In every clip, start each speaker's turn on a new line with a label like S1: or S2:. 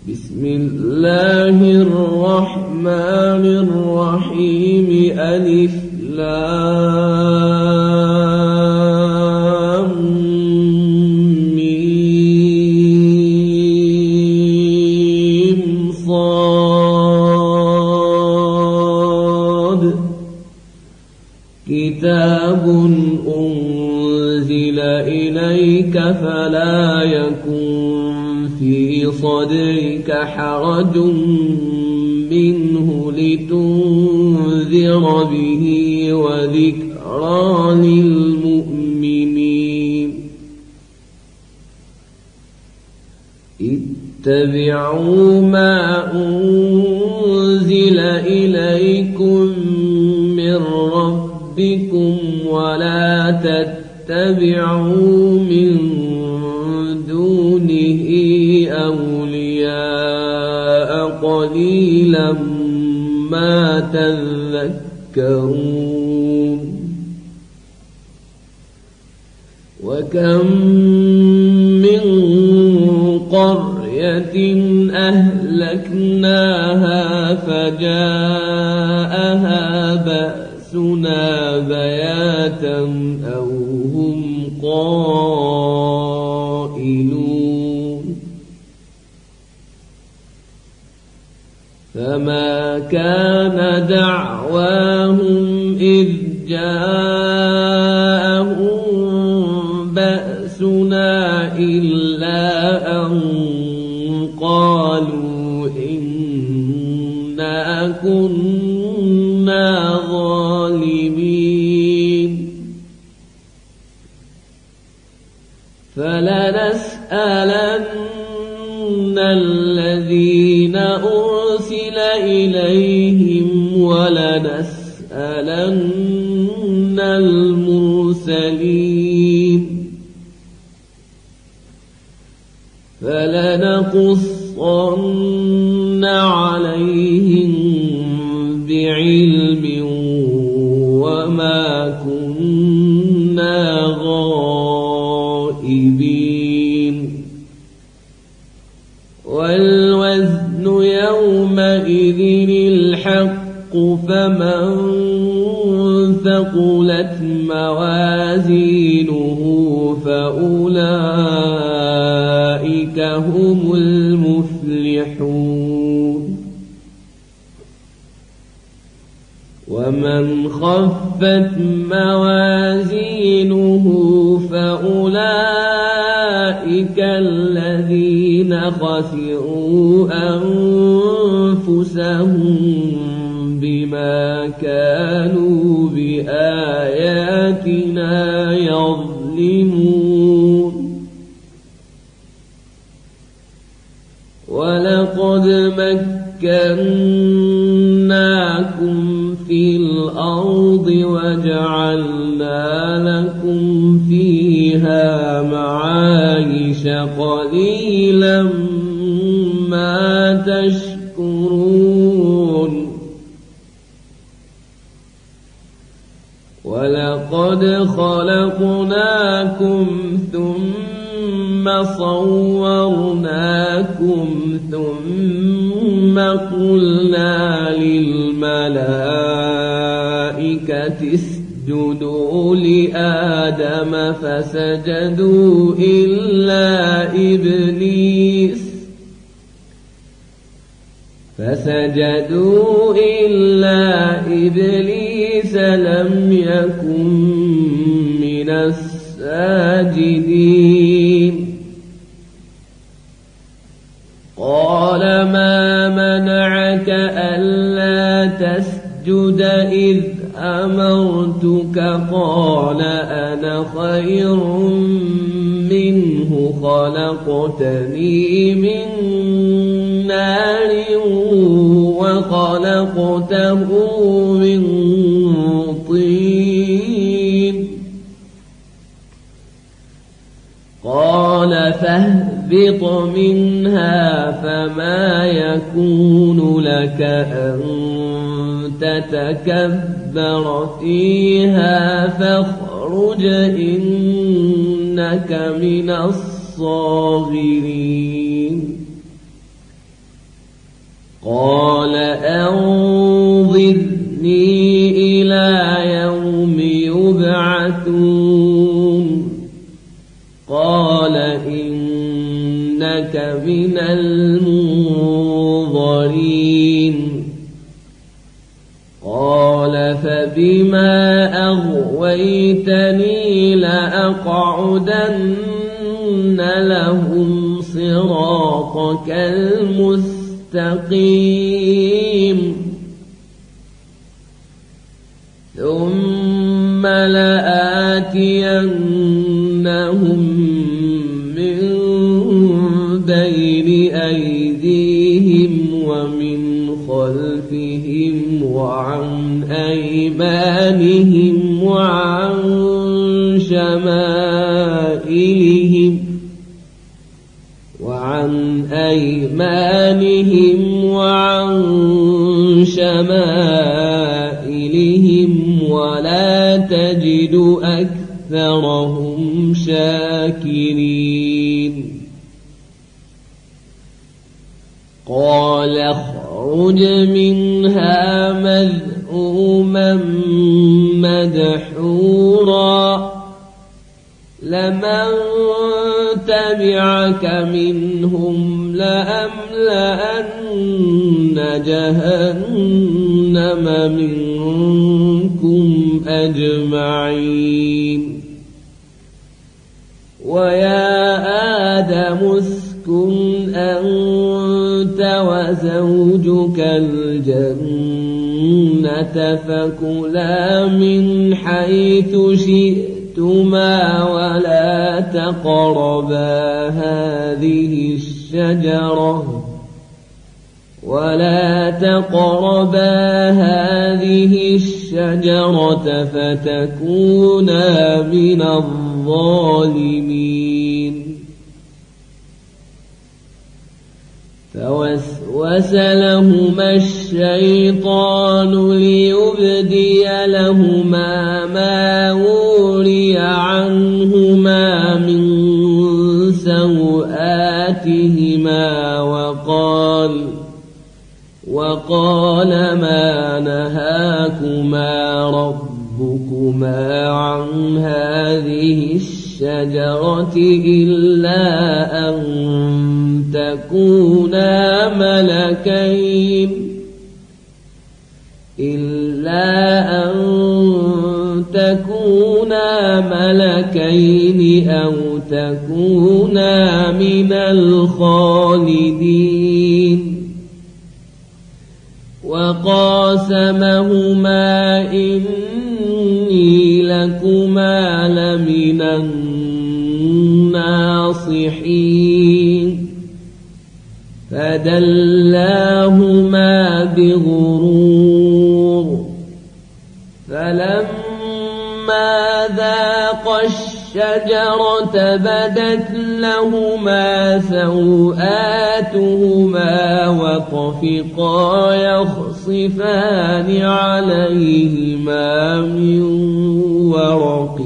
S1: بسم الله الرحمن الرحيم. ألف لام ميم صاد. كتاب أنزل إليك فلا يكن في صدرك حرج منه لتنذر به وذكرى للمؤمنين. اتبعوا ما أنزل إليكم من ربكم ولا تتبعوا من دونه أولياء قليلا ما تذكرون. وكم من قرية أهلكناها فجاءها بأسنا بياتا أو هم قائلون. فما كان دعواهم إذ جاءهم بأسنا إلا أن قالوا إنا كنا ظالمين. فلنسألن الذين أرسل إليهم ولنسألن المرسلين. فلنقصن عليهم بعلم وما كنا غائبين. والوزن يومئذ الحق فمن ثقلت موازينه فأولئك هم المفلحون. ومن خفت موازينه فأولئك الذين خسروا أنفسهم بما كانوا بآياتنا يظلمون. ولقد مكناكم في الأرض وجعلنا لكم فيها معايش قليلا ما تشكرون. ولقد خلقناكم ثم صورناكم ثم قلنا للملائكة اسجدوا لآدم فسجدوا إلا إبليس لم يكن من الساجدين. قال ما منعك ألا تسجد إذ أمرتك؟ قال أنا خير منه خلقتني من نار وخلقته من طين. قال فاهبط منها فما يكون لك أن تتكبر فيها فاخرج إنك من الصاغرين. قال أنظرني إلى يوم يبعثون قال إنك من المنظرين قال فبما أغويتني لأقعدن لهم صراطك المستقيم ثم لآتينهم من بين أيديهم ومن خلفهم وعن أيمانهم وعن شمائلهم ولا تجد أكثرهم شاكرين قال اخرج منها مذءوما مدحورا لمن تبعك منهم لأملأن جهنم منكم أجمعين ويا آدم اسكن أنت وزوجك الجنة فكلا من حيث شئتما ولا تقربا هذه الشجرة فتكونا من الظالمين فوسوس لهما الشيطان ليبدي لهما ما وري عنهما من سوآتهما وقال ما نهاكما ربكما عن هذه الشجرة إلا أن تكونا ملكين أو تكونا من الخالدين وقاسمهما إني لكما لمن الناصحين فدلاهما بغرور فلما ذاقا الشجرة بدت لهما سوآتهما وطفقا يخصفان عليهما من ورق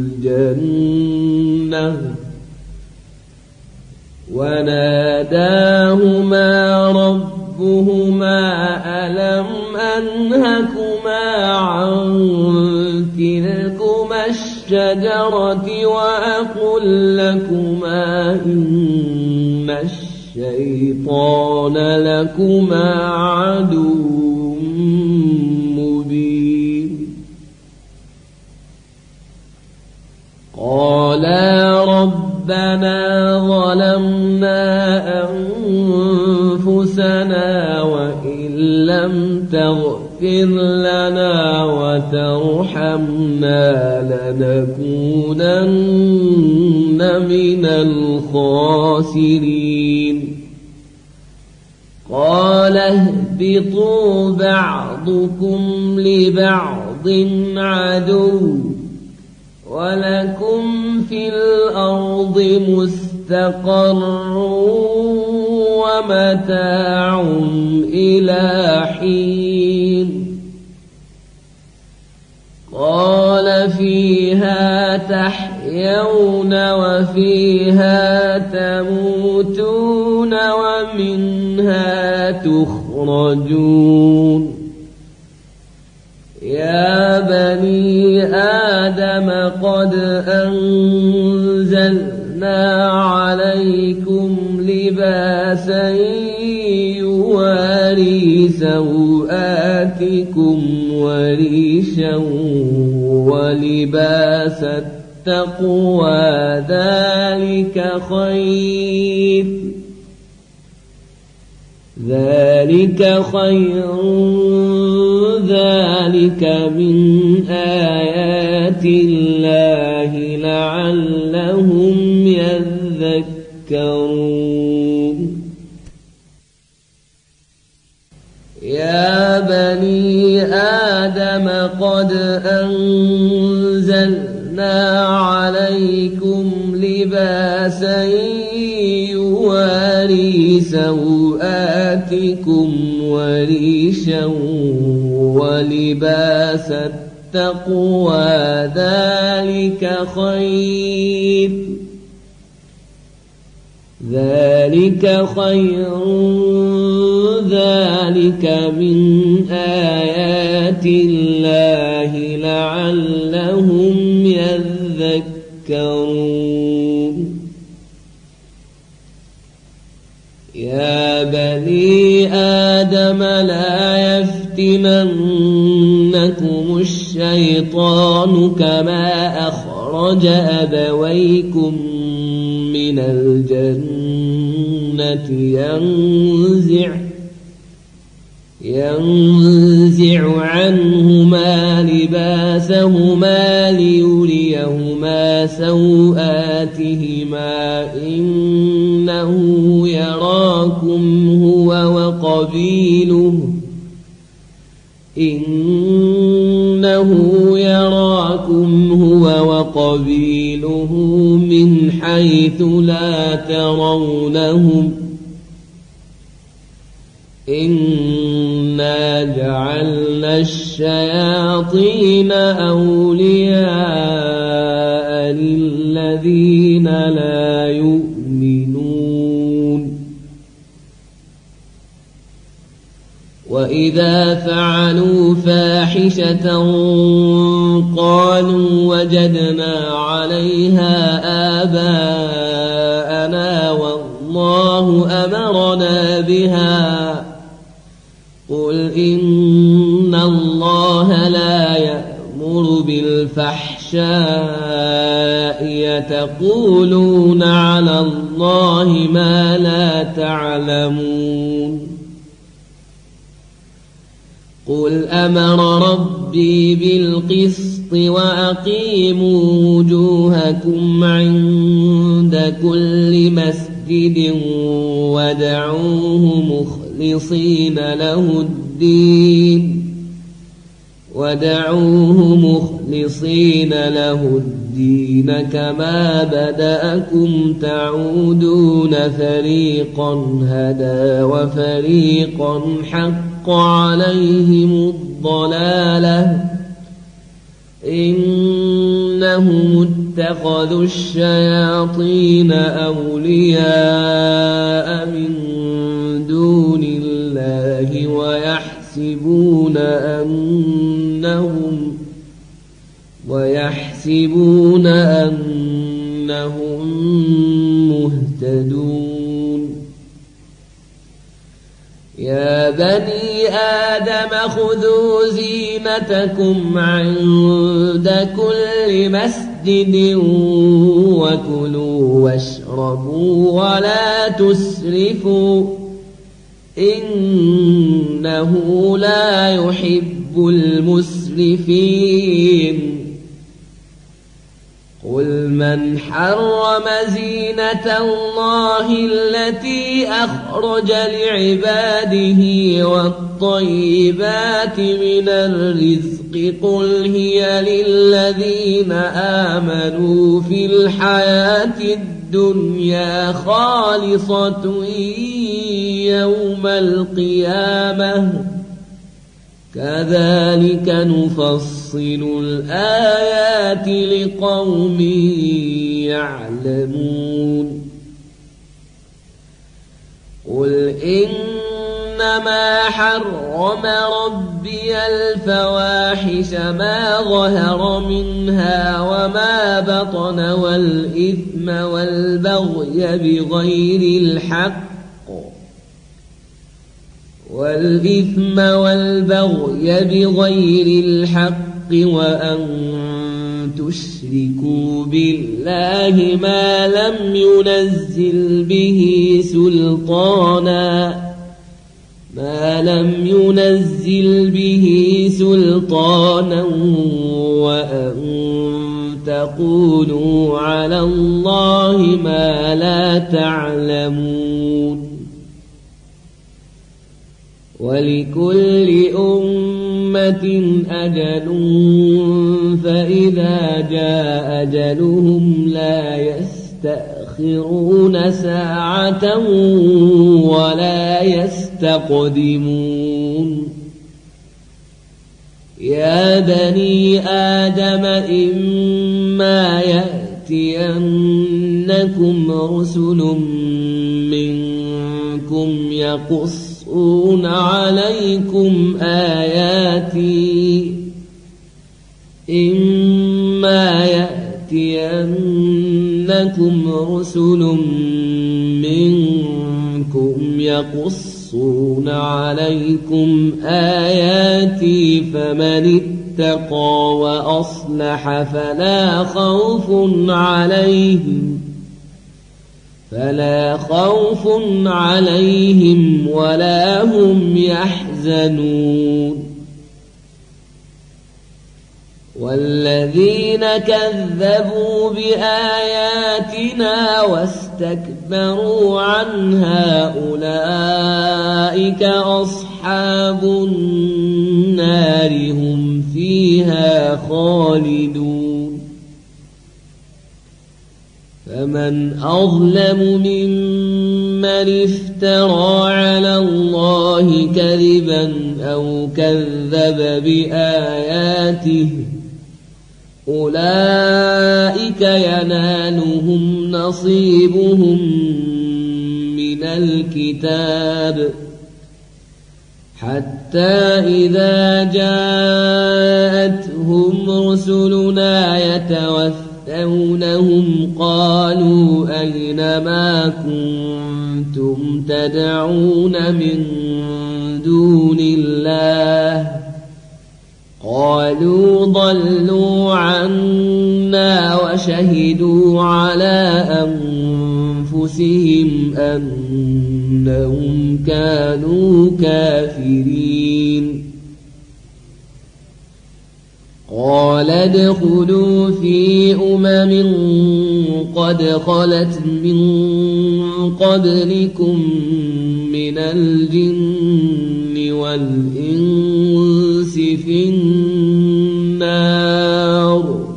S1: الجنة وناداهما ربهما ألم أنهكما عن تلكما الشجرة وأقل لكما إن الشيطان لكما عدو مبين قالا ربنا ظلمنا أنفسنا وإن لم تغفر لنا وترحمنا لنكونن من الخاسرين قال اهبطوا بعضكم لبعض عدو ولكم في الأرض مستقر ومتاع إلى حين قال فيها تحيون وفيها تموتون ومنها تخرجون يا بني آدم قد أنزلنا عليكم لباسا يواري سوآتكم وريشا ولباس التقوى ذلك خير ذلك من آيات الله لعلهم يذكرون يا بني آدم قد أنزلنا عليكم لباسا يواري سوآتكم وريشا ولباس التقوى ذلك خير ذلك من آيات الله لعلهم يذكرون يا بني آدم لا يفتننكم الشيطان كما أخرج أبويكم من الجنة ينزع عنهما لباسهما ليريهما سوآتهما إنه يراكم هو وقبيله من حيث لا ترونهم إنا جعلنا الشياطين أولياء للذين لا يؤمنون وإذا فعلوا فاحشة قالوا وجدنا عليها آباءنا والله أمرنا بها قل إن الله لا يأمر بالفحشاء يتقولون على الله ما لا تعلمون قل أمر ربي بالقسط وأقيموا وجوهكم عند كل مسجد ودعوه مخلصين له الدين كما بدأكم تعودون فريقا هدى وفريقا حق عليهم الضلالة إنهم اتخذوا الشياطين أولياء من دون الله ويحسبون أنهم مهتدون يا بني آدم خذوا زينتكم عند كل مسجد وكلوا واشربوا ولا تسرفوا إنه لا يحب المسرفين قل من حرم زينة الله التي أخرج لعباده والطيبات من الرزق قل هي للذين آمنوا في الحياة الدنيا خالصة يوم القيامة كذلك نفصل الآيات لقوم يعلمون قل إن إنما حرم ربي الفواحش ما ظهر منها وما بطن والإثم والبغي بغير الحق وأن تشركوا بالله ما لم ينزل به سلطانا وأن تقولوا على الله ما لا تعلمون ولكل أمة أجل فإذا جاء أجلهم لا يستأخرون ساعة ولا يستقدمون يا بني آدم إما يأتينكم رسل منكم يقصون عليكم آياتي فمن اتقى وأصلح فلا خوف عليهم ولا هم يحزنون والذين كذبوا بآياتنا واستكبروا عنها أولئك أصحاب النار هم فيها خالدون فمن أظلم ممن افترى على الله كذبا أو كذب بآياته أولئك ينالهم نصيبهم من الكتاب حتى إذا جاءتهم رسلنا يتوفونهم قالوا أين ما كنتم تدعون من دون الله قالوا ضلوا عنا وشهدوا على أنفسهم أنهم كانوا كافرين قال ادخلوا في قد خلت من قبلكم من الجن والإنس في النار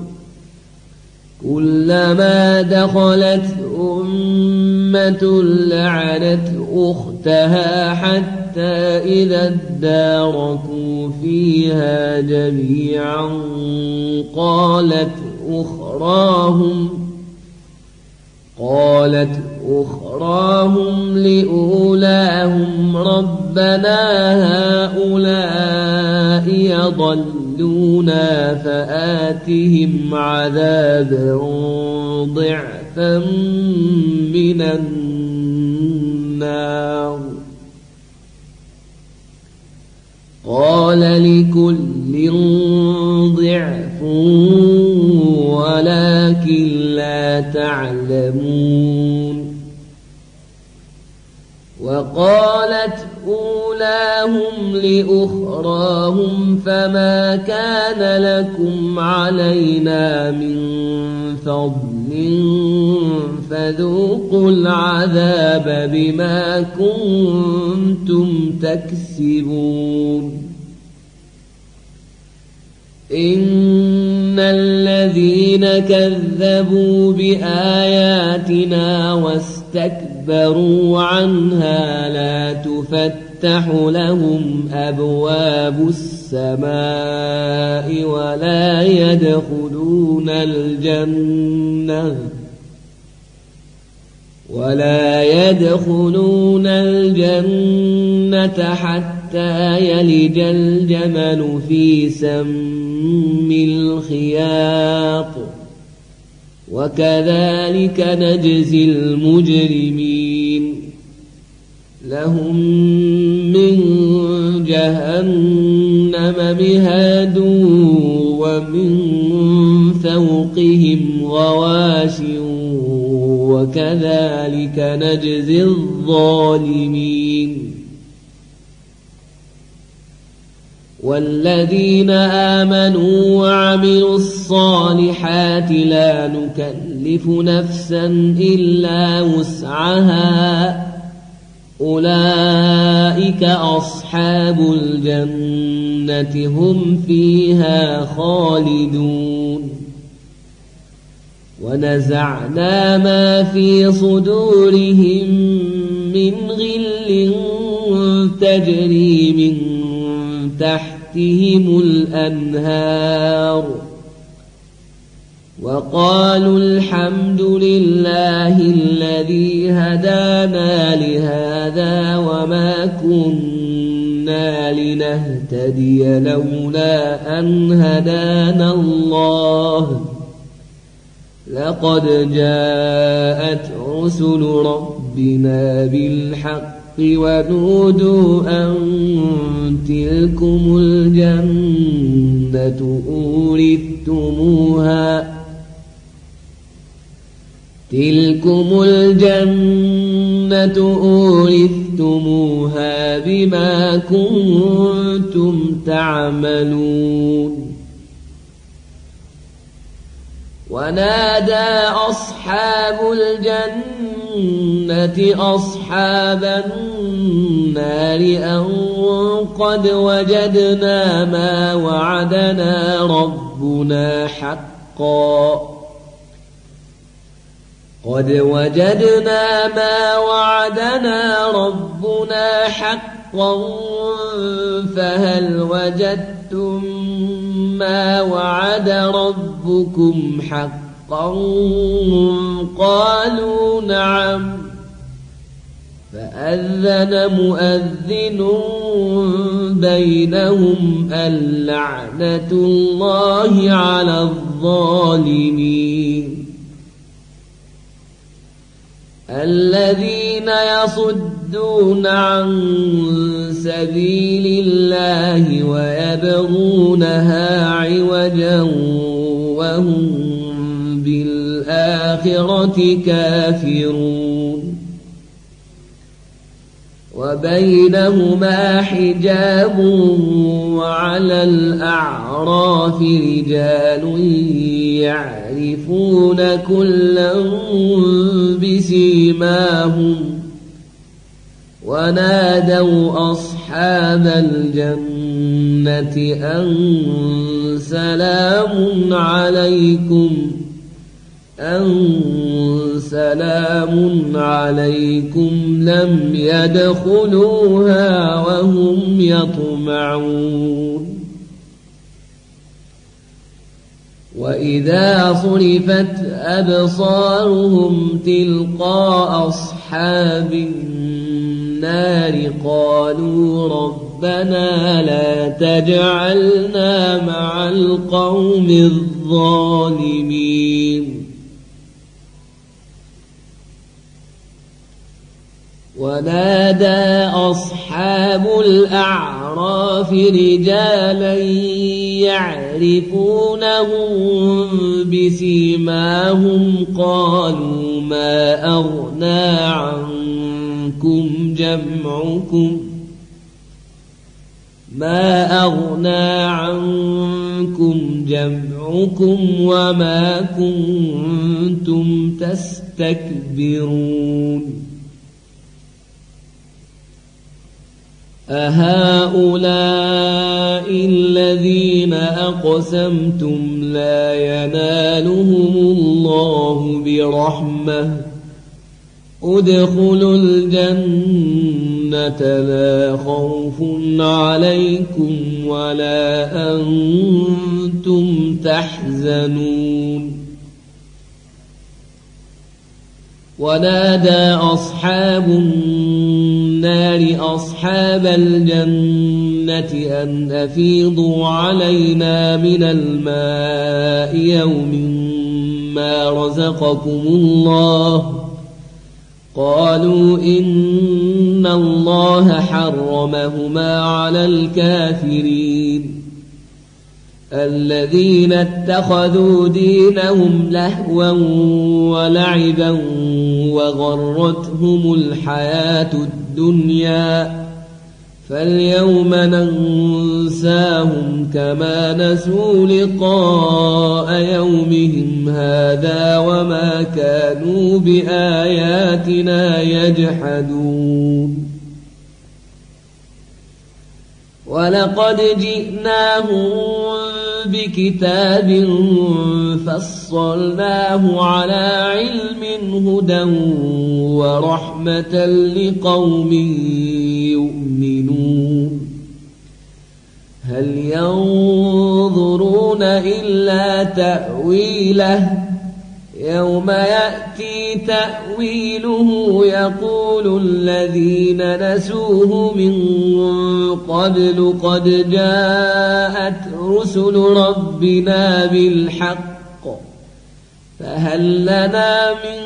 S1: كلما دخلت أمة لعنت أختها حتى إذا اداركوا فيها جميعا قالت أخراهم لأولاهم ربنا هؤلاء يضلونا فآتهم عذابا ضعفا من النار قال لكل ضعف ولكن لا تعلمون وقالت أولاهم لأخراهم فما كان لكم علينا من فضل فذوقوا العذاب بما كنتم تكسبون إن الذين كذبوا بآياتنا واستكبروا عنها لا تفتح لهم أبواب السماء ولا يدخلون الجنة حتى يلج الجمل في سم الخياط وكذلك نجزي المجرمين لهم من جهنم مهاد ومن فوقهم غواش وكذلك نجزي الظالمين والذين آمنوا وعملوا الصالحات لا نكلف نفسا إلا وسعها أولئك أصحاب الجنة هم فيها خالدون ونزعنا ما في صدورهم من غل تجري من تحتهم الأنهار وقالوا الحمد لله الذي هدانا لهذا وما كنا لنهتدي لولا أن هدانا الله لقد جاءت رسل ربنا بالحق ونودوا أن تلكم الجنة أورثتموها بما كنتم تعملون ونادى أصحاب الجنة أصحاب النار أن قد وجدنا ما وعدنا ربنا حقا فهل وجدتم ما وعد ربكم حقا قالوا نعم فأذن مؤذن بينهم اللعنة الله على الظالمين الذين يصدون عن سبيل الله ويبغونها عوجا وهم بالآخرة كافرون وبينهما حجاب وعلى الأعراف رجال يعرفون كلا بسيماهم ونادوا أصحاب الجنة أن سلام عليكم لم يدخلوها وهم يطمعون وإذا صرفت أبصارهم تلقاء أصحاب النار قالوا ربنا لا تجعلنا مع القوم الظالمين ونادى أصحاب الأعراف رجالا يعرفونهم بسيماهم قالوا ما أغنى عنكم جمعكم وما كنتم تستكبرون أهؤلاء الذين أقسمتم لا ينالهم الله برحمة ادخلوا الجنة لا خوف عليكم ولا أنتم تحزنون ونادى أصحاب النار أصحاب الجنة أن أفيضوا علينا من الماء يوم ما رزقكم الله قالوا إن الله حرمهما على الكافرين الذين اتخذوا دينهم لهوا ولعبا وغرتهم الحياة الدنيا فاليوم ننساهم كما نسوا لقاء يومهم هذا وما كانوا بآياتنا يجحدون ولقد جئناهم بكتاب فصلناه على علم هدى ورحمة لقوم يؤمنون هل ينظرون إلا تأويله يوم يأتي تأويله يقول الذين نسوه من قبل قد جاءت رسل ربنا بالحق فهل لنا من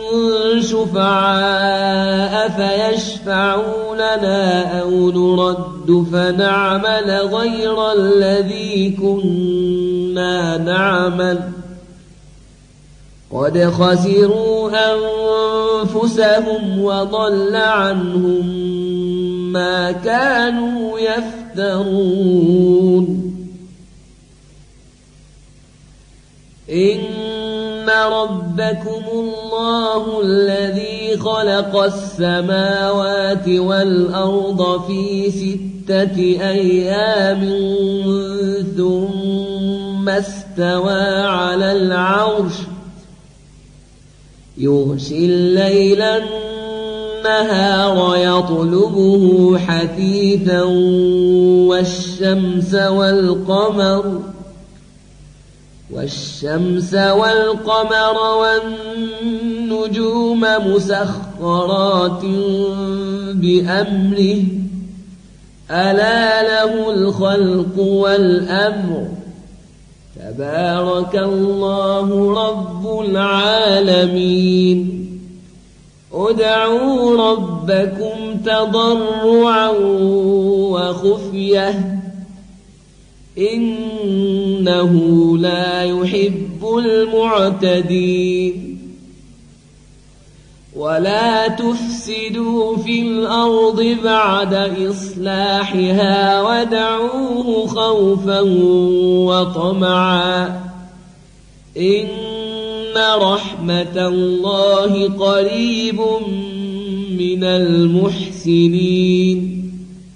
S1: شفعاء فيشفعوا لنا أو نرد فنعمل غير الذي كنا نعمل قد خسروا أنفسهم وضل عنهم ما كانوا يفترون إن ربكم الله الذي خلق السماوات والأرض في 6 أيام ثم استوى على العرش يغشي الليل النهار يطلبه حثيثا والشمس والقمر والنجوم مسخرات بأمره ألا له الخلق والأمر تبارك الله رب العالمين ادعوا ربكم تضرعا وخفية إنه لا يحب المعتدين ولا تفسدوا في الأرض بعد إصلاحها وادعوه خوفا وطمعا إن رحمة الله قريب من المحسنين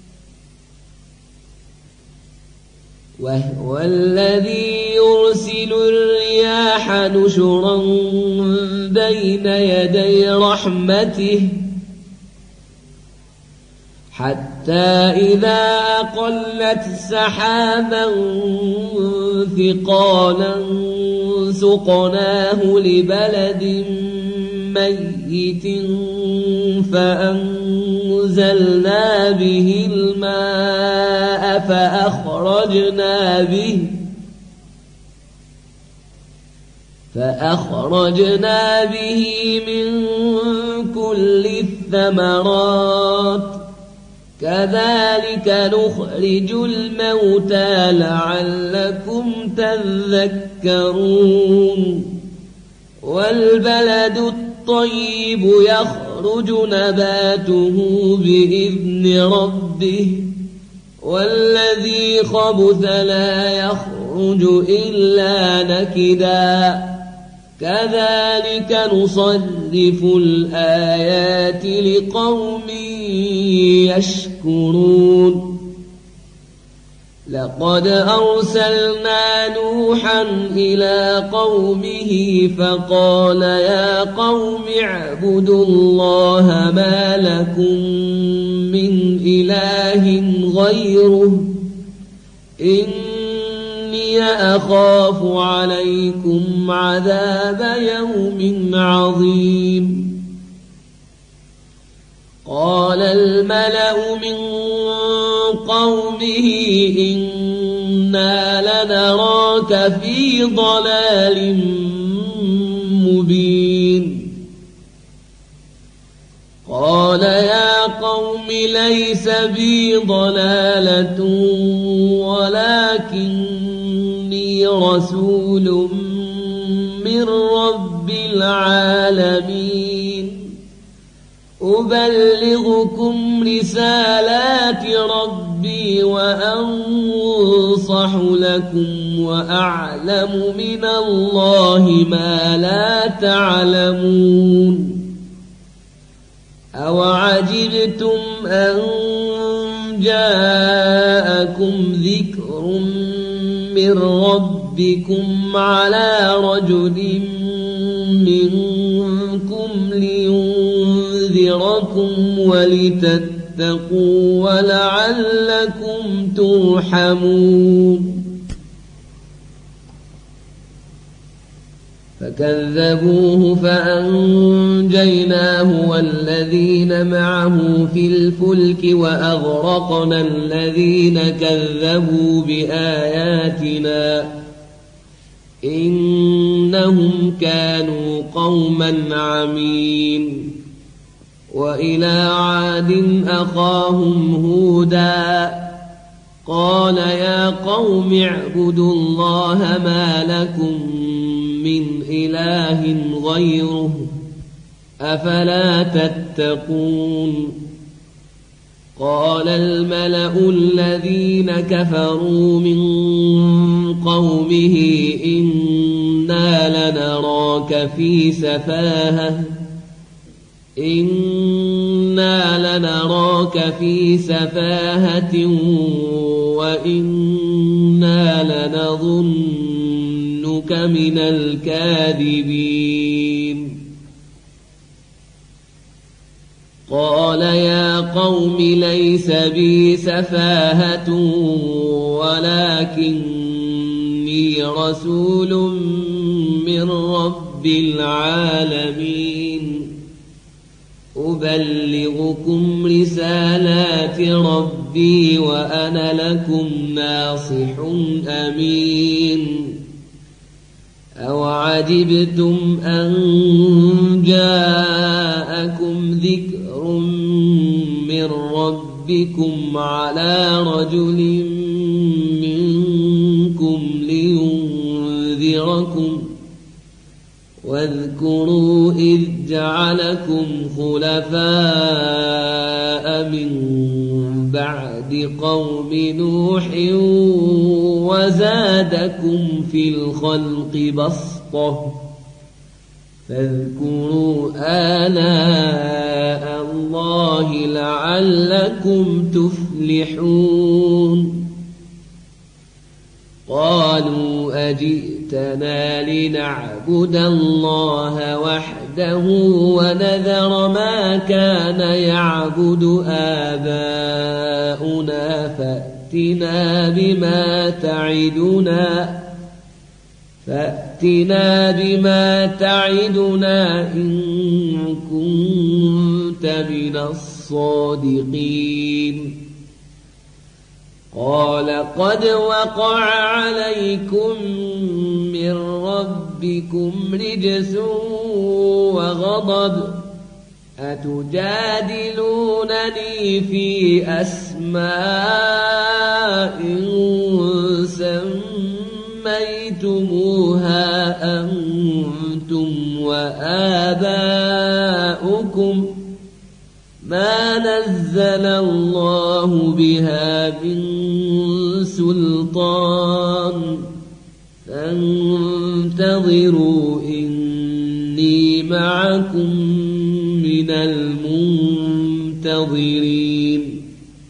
S1: وهو الذي يرسل الرياح نشرا بين يدي رحمته حتى إذا أقلت سحابا ثقالا سقناه لبلد ميت فأنزلنا به الماء فأخرجنا به من كل الثمرات كذلك نخرج الموتى لعلكم تذكرون والبلد الطيب يخرج نباته بإذن ربه والذي خبث لا يخرج إلا نكدا كذلك نصرف الآيات لقوم يشكرون لقد أرسلنا نوحا إلى قومه فقال يا قوم اعبدوا الله ما لكم من إله غيره إني أخاف عليكم عذاب يوم عظيم قال الملأ من قومه إنا لنراك في ضلال مبين قال يا قوم ليس بي ضلالة ولكني رسول من رب العالمين أبلغكم رسالات ربي وأنصح لكم وأعلم من الله ما لا تعلمون أوعجبتم أن جاءكم ذكر من ربكم على رجل منكم لينذركم ولتتقوا ولعلكم ترحمون فكذبوه فأنجيناه والذين معه في الفلك وأغرقنا الذين كذبوا بآياتنا إنهم كانوا قوما عمين وإلى عاد أخاهم هودا قال يا قوم اعبدوا الله ما لكم من إله غيره أفلا تتقون قال الملأ الذين كفروا من قومه إنا لنراك في سفاهة وإنا لنظنك من الكاذبين قال يا قوم ليس بي سفاهة ولكني رسول من رب العالمين أبلغكم رسالات ربي وأنا لكم ناصح أمين أوعجبتم أن جاءكم ذكر من ربكم على رجل منكم لينذركم واذكروا إذ جعلكم خلفاء من بعد قوم نوح وزادكم في الخلق بسطة فاذكروا آلاء الله لعلكم تفلحون قالوا أجئتنا لنعبد الله وحده ونذر ما كان يعبد آباؤنا فأتنا بما تعدنا إن كنت من الصادقين قال قد وقع عليكم من ربكم رجس وغضب أتجادلونني في أسماء سميتموها أنتم وآباؤكم ما نزل الله بها من سلطان فانتظروا إني معكم من المنتظرين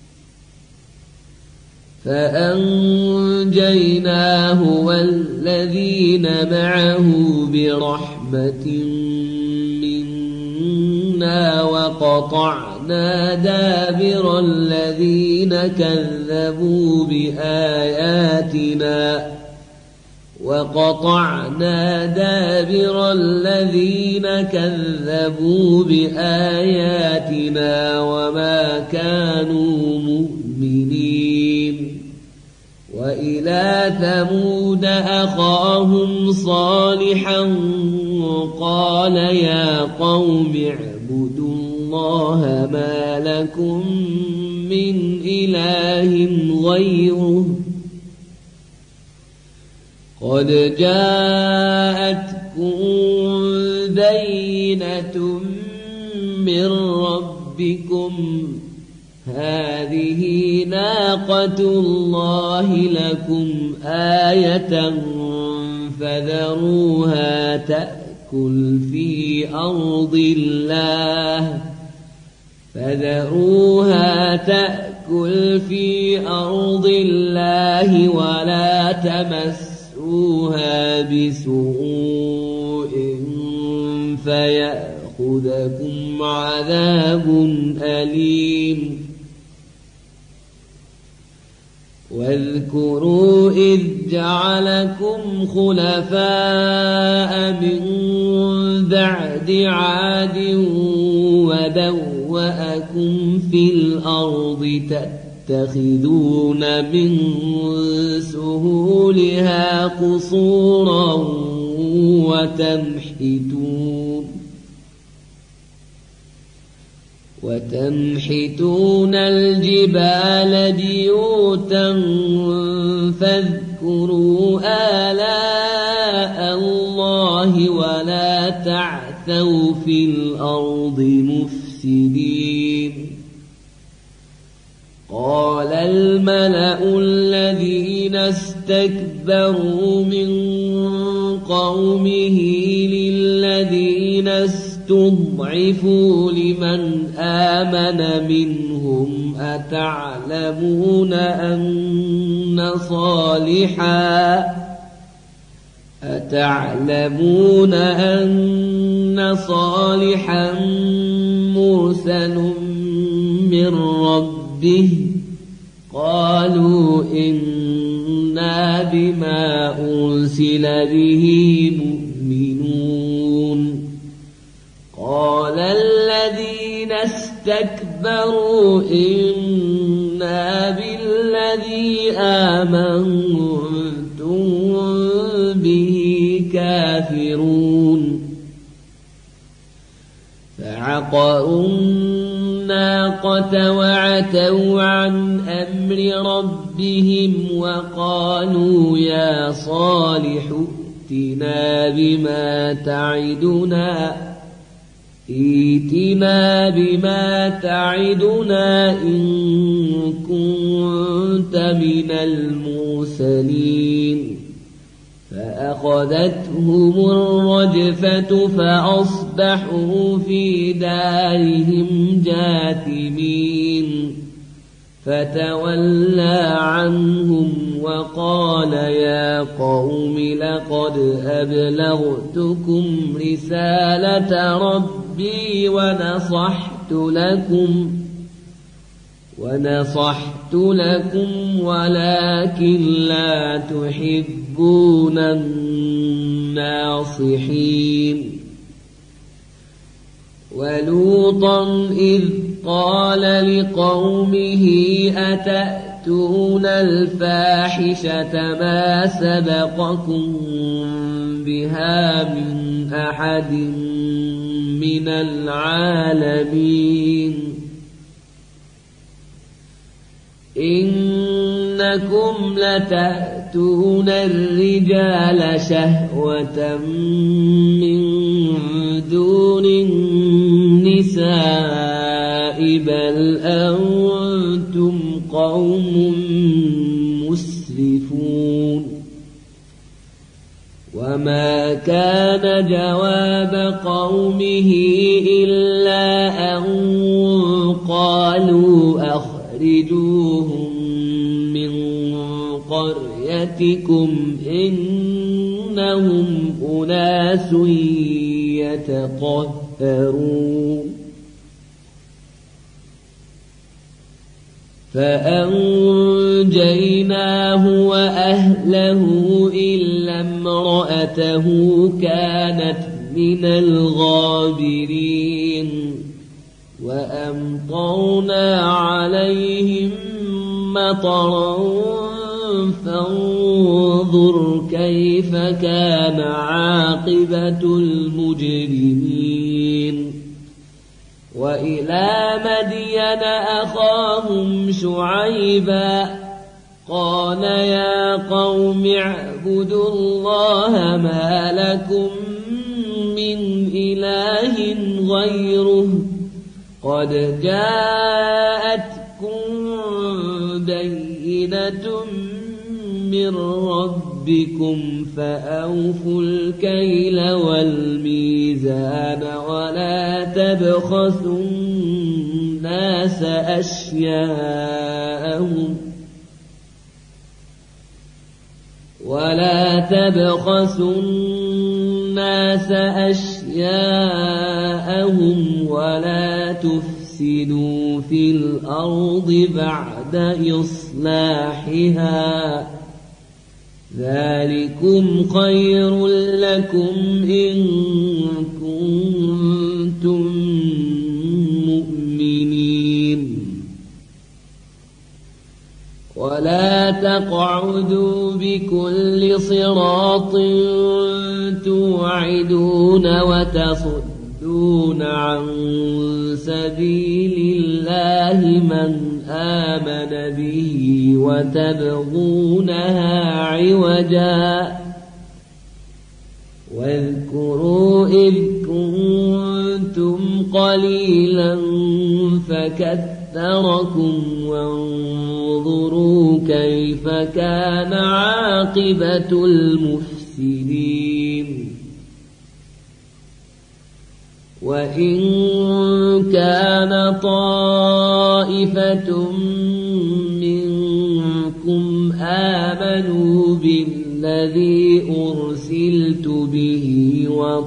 S1: فأنجيناه والذين معه برحمة منا وقطعنا دابر الذين كذبوا بآياتنا وقطعنا دابر الذين كذبوا بآياتنا وما كانوا مؤمنين وإلى ثمود أخاهم صالحا قال يا قوم اعبدوا الله ما لكم من إله غيره قد جاءتكم بينة من ربكم هذه ناقة الله لكم آية فذروها تأكل في أرض الله ولا تمسوها بسوء فيأخذكم عذاب أليم واذكروا إذ جعلكم خلفاء من بعد عاد وبوأكم في الأرض تتخذون من سهولها قصورا وتنحتون الجبال بيوتا فاذكروا آلاء الله ولا تعثوا في الأرض مفسدين قال الملأ الذين استكبروا من قومه للذين استضعفوا لمن آمن منهم أتعلمون أن صالحا مرسل من ربه قالوا إنا بما أرسل به مؤمنون قال الذين استكبروا إنا بالذي آمنتم به كافرون فعقروا الناقة وعتوا عن أمر ربهم وقالوا يا صالح ائتنا بما تعدنا إن كنت من المرسلين فأخذتهم الرجفة فأصبحوا في دارهم جاثمين فتولى عنهم وقال يا قوم لقد أبلغتكم رسالة ربي ونصحت لكم ولكن لا تحبون الناصحين ولوطا إذ قال لقومه أتأتون الفاحشة ما سبقكم بها من أحد من العالمين إنكم لتأتون الرجال شهوة من دون النساء بل أنتم قوم مسرفون وما كان جواب قومه إلا أن قالوا أخرجوهم من قريتكم إنهم أناس يتطهرون فأنجيناه وأهله إلا امرأته كانت من الغابرين وأمطرنا عليهم مطرا فانظر كيف كان عاقبة المجرمين وإلى مدين أخاهم شعيبا قال يا قوم اعبدوا الله ما لكم من إله غيره قد جاءتكم بينة من ربكم فأوفوا الكيل والميزان ولا تبخسوا الناس أشياءهم ولا تفسدوا في الأرض بعد إصلاحها ذلكم خير لكم إن كنتم مؤمنين ولا تقعدوا بكل صراط توعدون وتصدون عن سبيل الله من آمن به وتبغونها عوجا واذكروا إذ كنتم قليلا فكثركم وانظروا كيف كان عاقبة المفسدين وإن كان طائفة منكم آمنوا بالذي أرسلت به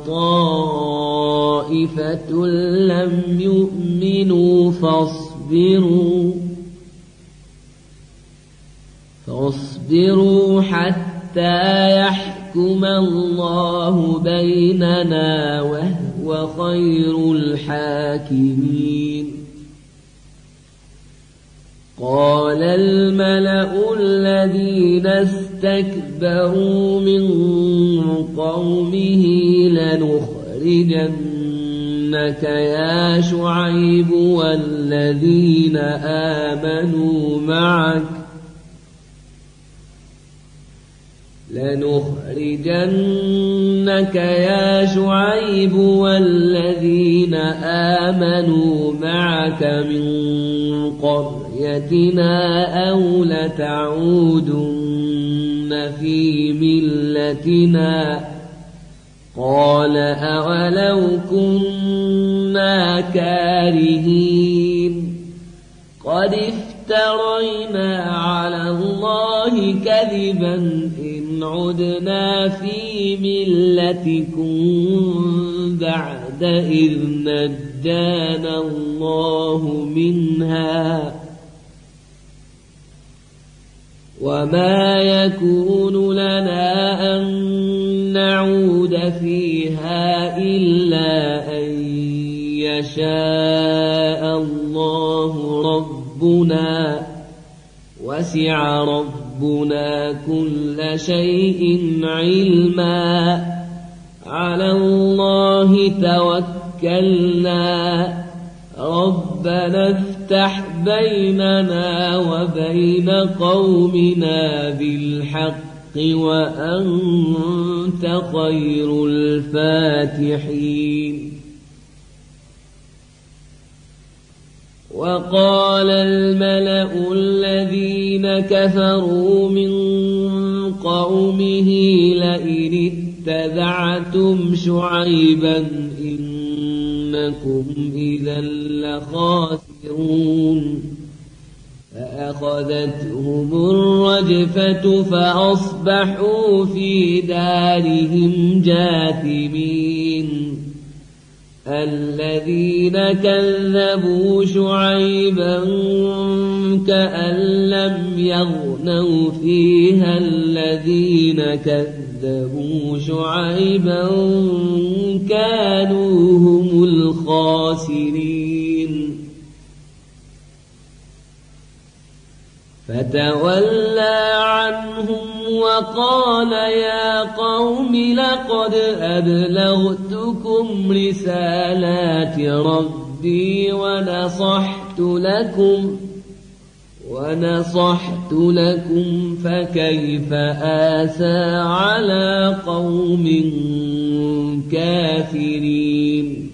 S1: وطائفة لم يؤمنوا فاصبروا حتى يحكم الله بيننا وهو خير الحاكمين قال الملأ الذين استكبروا من قومه لنخرجنك يا شعيب والذين آمنوا معك من قريتنا أو لتعودن في ملتنا قال أولو كنا كارهين قد افترينا على الله كذبا إن عدنا في ملتكم بعد إذ نجانا الله منها وما يكون لنا أن نعود فيها إلا أن يشاء الله ربنا وسع ربنا كل شيء علما على الله توكلنا ربنا افتح بيننا وبين قومنا بالحق وأنت خير الفاتحين وقال الملأ الذين كفروا من قومه لئن اتبعتم شعيبا إنكم إذا لخاسرون فأخذتهم الرجفة فأصبحوا في دارهم جاثمين الذين كذبوا شعيبا كأن لم يغنوا فيها الذين كذبوا كذبوا شعيبا كانوا هم الخاسرين فتولى عنهم وقال يا قوم لقد أبلغتكم رسالات ربي ونصحت لكم فكيف آسى على قوم كافرين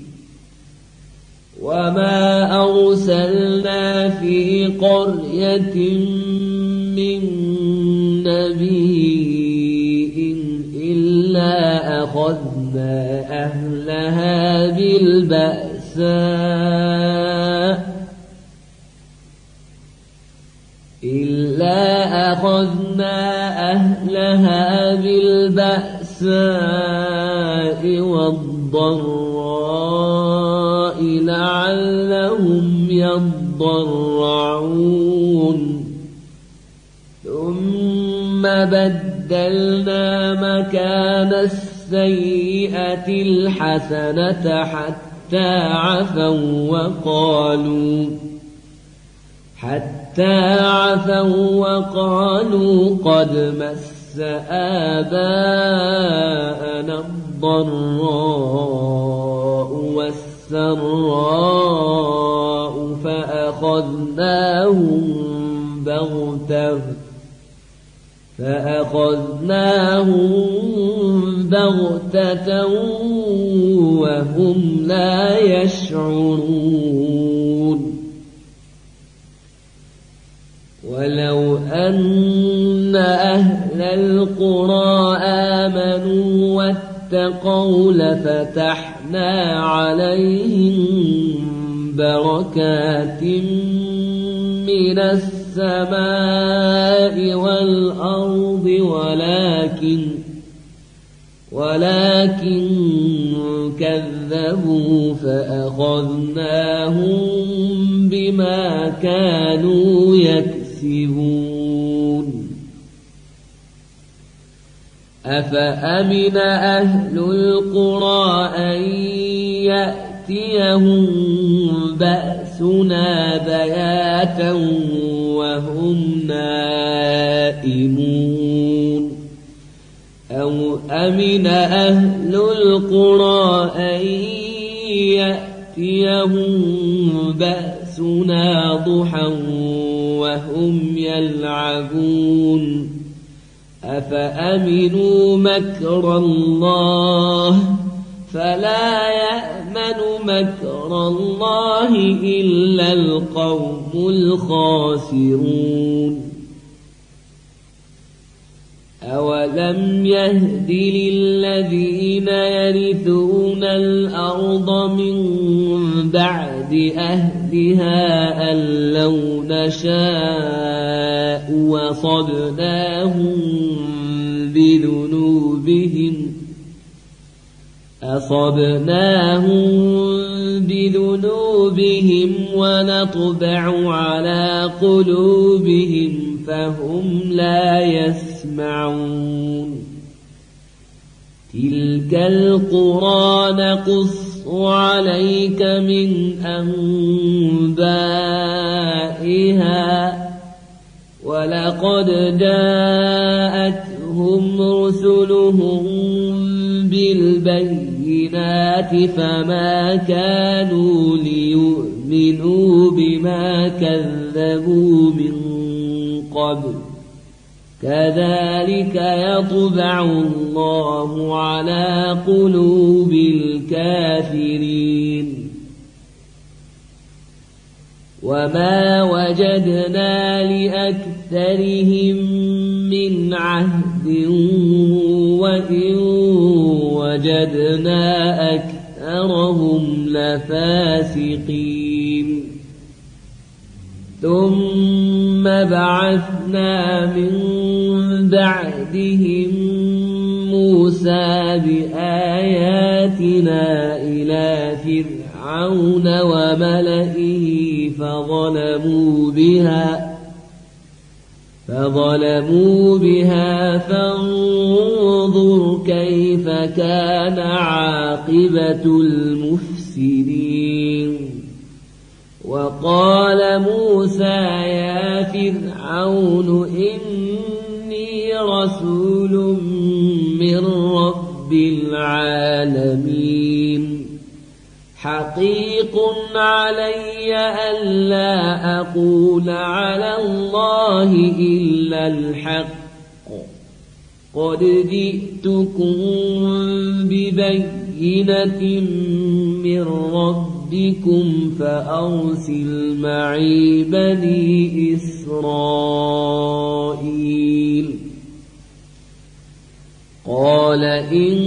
S1: وما أرسلنا في قرية من نبي إلا أخذنا أهلها بالبأساء والضراء لعلهم يضرعون ثم بدلنا مكان السيئة الحسنة حتى عفوا وقالوا قد مس آباءنا الضراء والسراء فأخذناهم بغتة وهم لا يشعرون ولو أن أهل القرى آمنوا واتقوا لفتحنا عليهم بركات من السماء والأرض ولكن كذبوا فأخذناهم بما كانوا يكسبون أفأمن أهل القرى أن يأتيهم بأسنا بياتا وهم نائمون أو أمن أهل القرى أن يأتيهم بأسنا ضحى وهم يلعبون أفأمنوا مكر الله فلا يأمن مكر الله إلا القوم الخاسرون أولم يهد للذين يرثون الأرض من بعد أهلها أن لو نشاء أصبناهم بذنوبهم ونطبع على قلوبهم فهم لا يسمعون تلك القرى نقص عليك من أنبائها ولقد جاءتهم رسلهم بالبينات فما كانوا ليؤمنوا بما كذبوا من قبل كذلك يطبع الله على قلوب الكافرين وما وجدنا لأكثرهم من عهد وإن وجدنا أكثرهم لفاسقين ثم بعثنا من بعدهم موسى بآياتنا إلى فرعون فظلموا بها فانظر كيف كان عاقبة المفسدين وقال موسى يا فرعون إني رسول من رب العالمين حقيق علي ألا أقول على الله إلا الحق قد جئتكم ببينة من ربكم فأرسل معي بني إسرائيل قال إن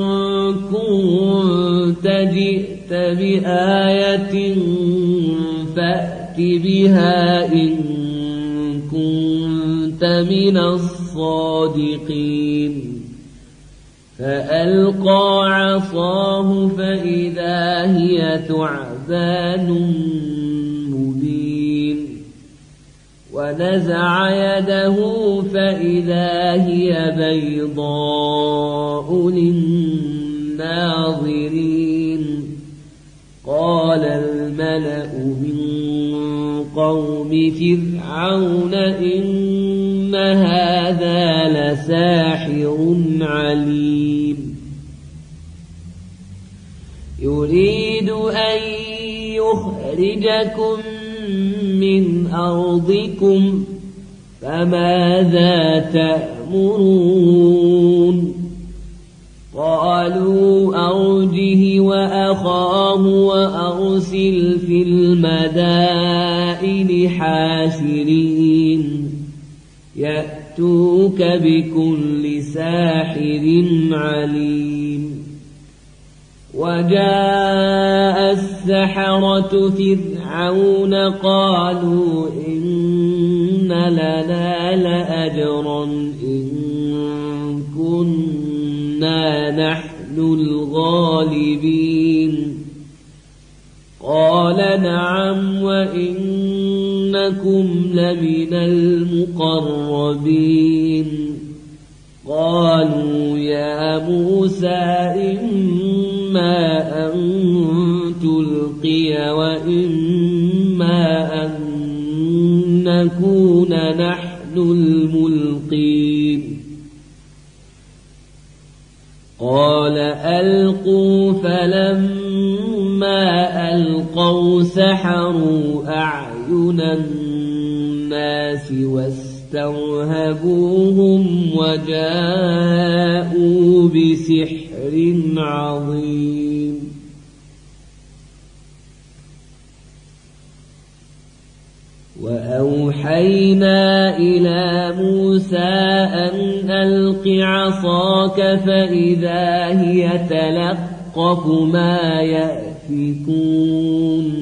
S1: كنت جئت بآية فأت بها إن كنت من الصادقين فألقى عصاه فإذا هي ثعبان مبين ونزع يده فإذا هي بيضاء للناظرين قال الملأ من قوم فرعون إن هذا لساحر عليم يريد أن يخرجكم من أرضكم فماذا تأمرون قالوا أرجه وأخاه وأرسل في المدائن حاشرين يأتوك بكل ساحر عليم وجاء السحرة فرعون قالوا إن لنا لأجرا إن كنا نحن الغالبين قال نعم وإنكم لمن المقربين قالوا يا موسى إما أن تلقي وإما أن نكون نحن الملقين قال ألقوا فلما ألقوا سحروا أعين الناس واسترهبوهم وجاءوا بسحر عظيم وأوحينا إلى موسى أن ألق عصاك فإذا هي تلقف ما يأفكون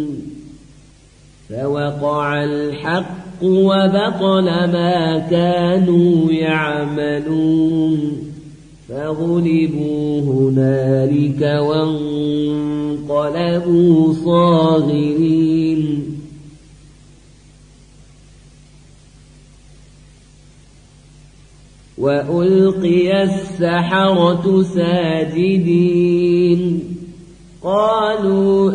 S1: فوقع الحق وبطل ما كانوا يعملون فغلبوا هنالك وانقلبوا صاغرين وألقي السحرة ساجدين قالوا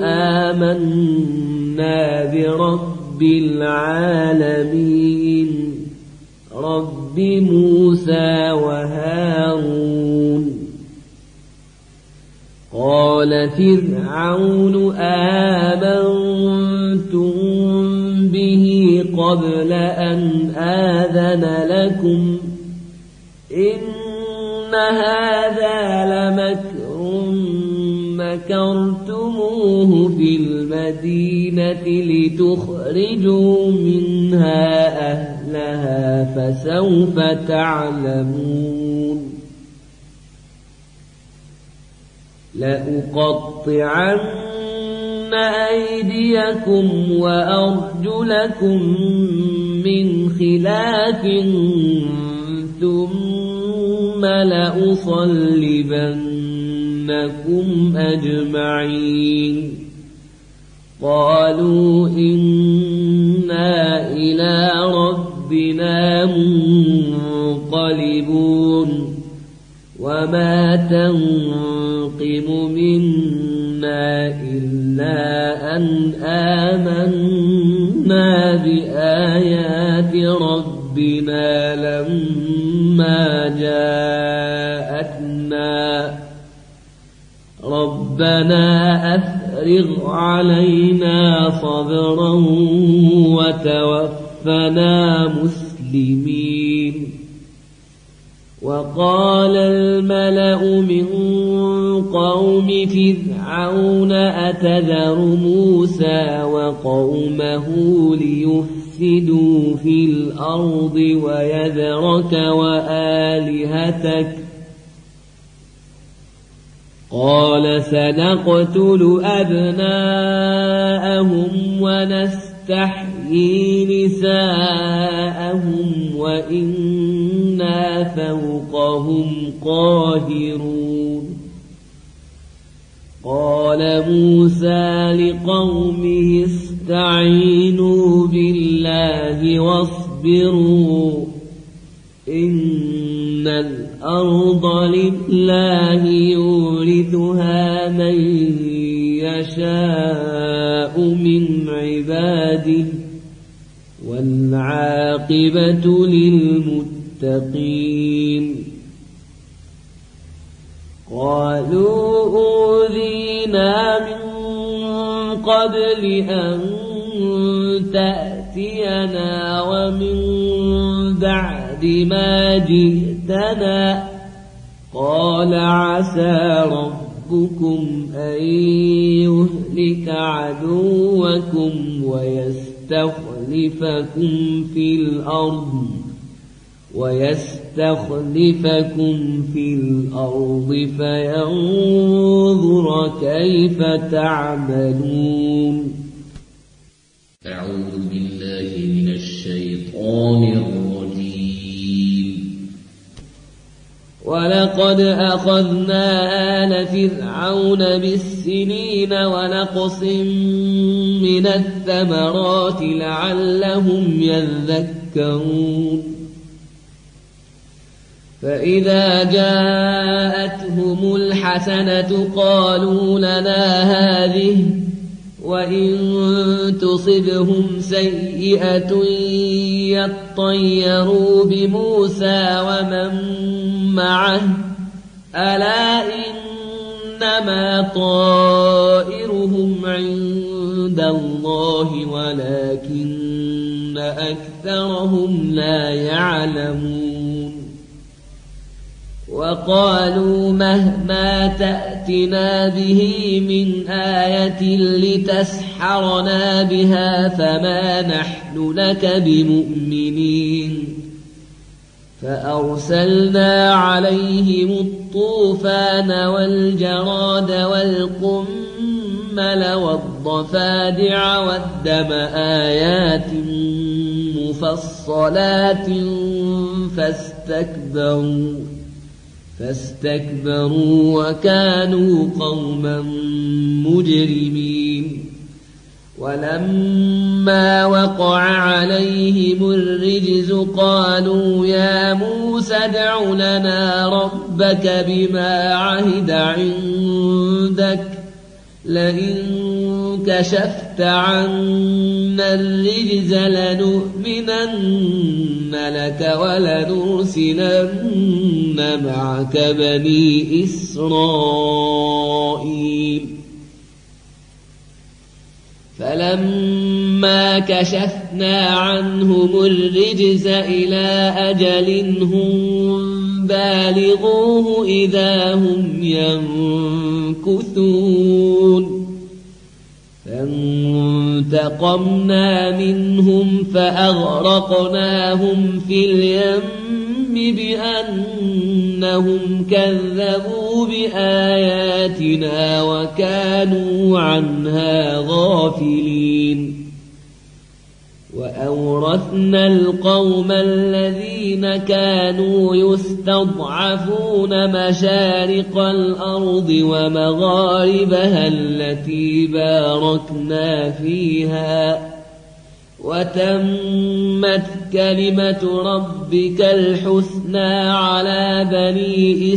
S1: آمنا برب العالمين رب موسى وهارون قال فرعون آمنتم به قبل أن آذن لكم إن هذا لمكر مكرتموه في المدينة لتخرجوا منها أهلها فسوف تعلمون لأقطعن أيديكم وأرجلكم من خلاف ثم لأصلبنكم أجمعين قالوا إنا إلى ربنا ربنا منقلبون وما تنقم منا إلا أن آمنا بآيات ربنا لما جاءتنا ربنا أفرغ علينا صبرا وتوفنا مسلمين. وقال الملأ من قوم فرعون أتذر موسى وقومه ليفسدوا في الأرض ويذرك وآلهتك قال سنقتل أبناءهم ونستحيي نساءهم وإنا فوقهم قاهرون. قال موسى لقومه استعينوا بالله واصبروا إن الأرض لله يورثها من يشاء من عباده والعاقبة للمتقين. قالوا أوذينا من قبل أن تأتينا ومن بعد ما جئتنا قال عسى ربكم أن يهلك عدوكم ويستخلفكم في الأرض فينظر كيف تعملون.
S2: أعوذ بالله من الشيطان الرجيم.
S1: ولقد أخذنا آل فرعون بالسنين ونقص من الثمرات لعلهم يذكرون. فإذا جاءتهم الحسنة قالوا لنا هذه وإن تصبهم سيئة يطيروا بموسى ومن معه ألا إنما طائرهم عند الله ولكن أكثرهم لا يعلمون. وقالوا مهما تأتنا به من آية لتسحرنا بها فما نحن لك بمؤمنين. فأرسلنا عليهم الطوفان والجراد والقمل والضفادع والدم آيات مفصلات فاستكبروا وكانوا قوما مجرمين. ولما وقع عليهم الرجز قالوا يا موسى ادع لنا ربك بما عهد عندك لئن كشفت عنا الرجز لنؤمنن لك ولنرسلن معك بني إسرائيل. فلما كشفنا عنهم الرجز إلى أجل هم بالغوه إذا هم ينكثون. فانتقمنا منهم فأغرقناهم في اليم بأنهم كذبوا بآياتنا وكانوا عنها غافلين. وأورثنا القوم الذين كانوا يستضعفون مشارق الأرض ومغاربها التي باركنا فيها وتمت كلمة ربك الحسنى على بني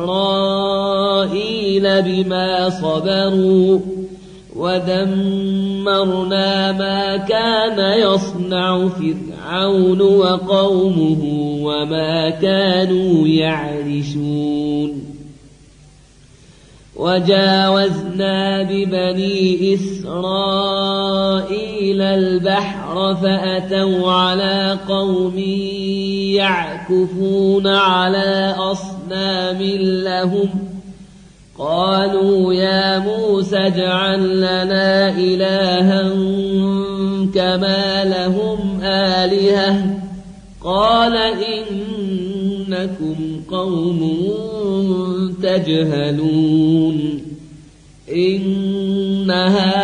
S1: إسرائيل بما صبروا ودمرنا ما كان يصنع فرعون وقومه وما كانوا يعرشون وجاوزنا ببني إسرائيل البحر فأتوا على قوم يعكفون على أصنام لهم قالوا يا موسى اجعل لنا إلها كما لهم آلهة قال إنكم قوم تجهلون إن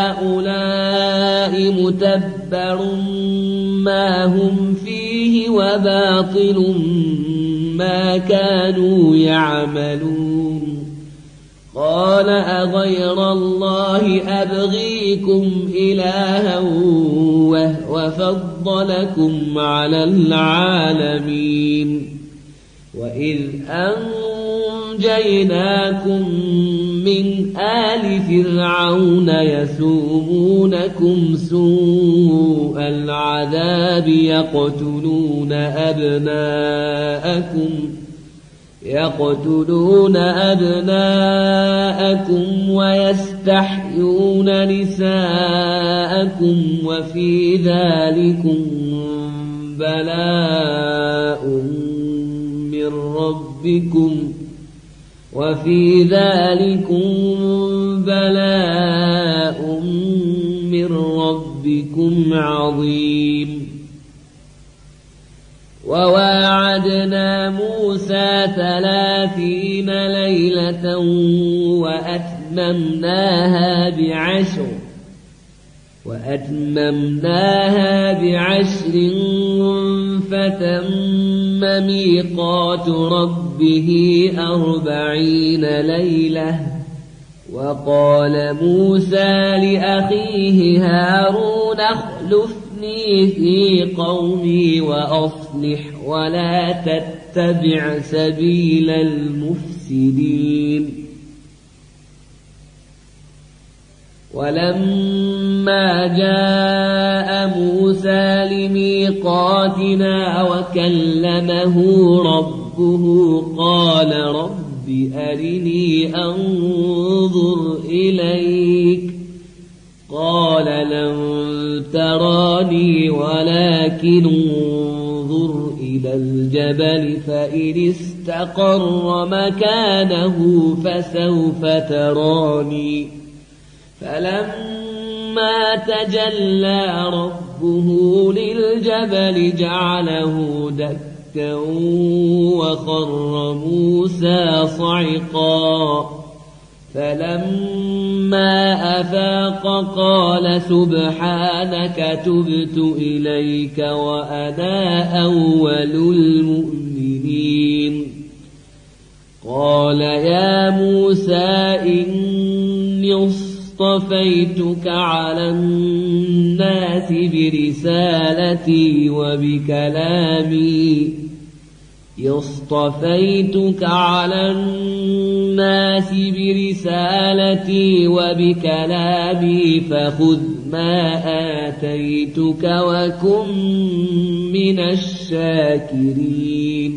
S1: هؤلاء متبر ما هم فيه وباطل ما كانوا يعملون قال أغير الله أبغيكم إلها وهو فضلكم على العالمين وإذ أنجيناكم من آل فرعون يسومونكم سوء العذاب يقتلون أبناءكم ويستحيون نساءكم وفي ذلكم بلاء من ربكم عظيم وواعدنا موسى 30 ليلة وأتممناها بعشر فتم ميقات ربه 40 ليلة وقال موسى لأخيه هارون اخلفني في قومي وأصلح ولا تتبع سبيل المفسدين ولما جاء موسى لميقاتنا وكلمه ربه قال رب أرني أنظر إليك قال لن تراني ولكن انظر إلى الجبل فإن استقر مكانه فسوف تراني فلما تجلى ربه للجبل جعله دكا وخر موسى صعقا فلما أفاق قال سبحانك تبت إليك وأنا أول المؤمنين قال يا موسى إني اصطفيتك على الناس برسالتي وبكلامي فخذ ما آتيتك وكن من الشاكرين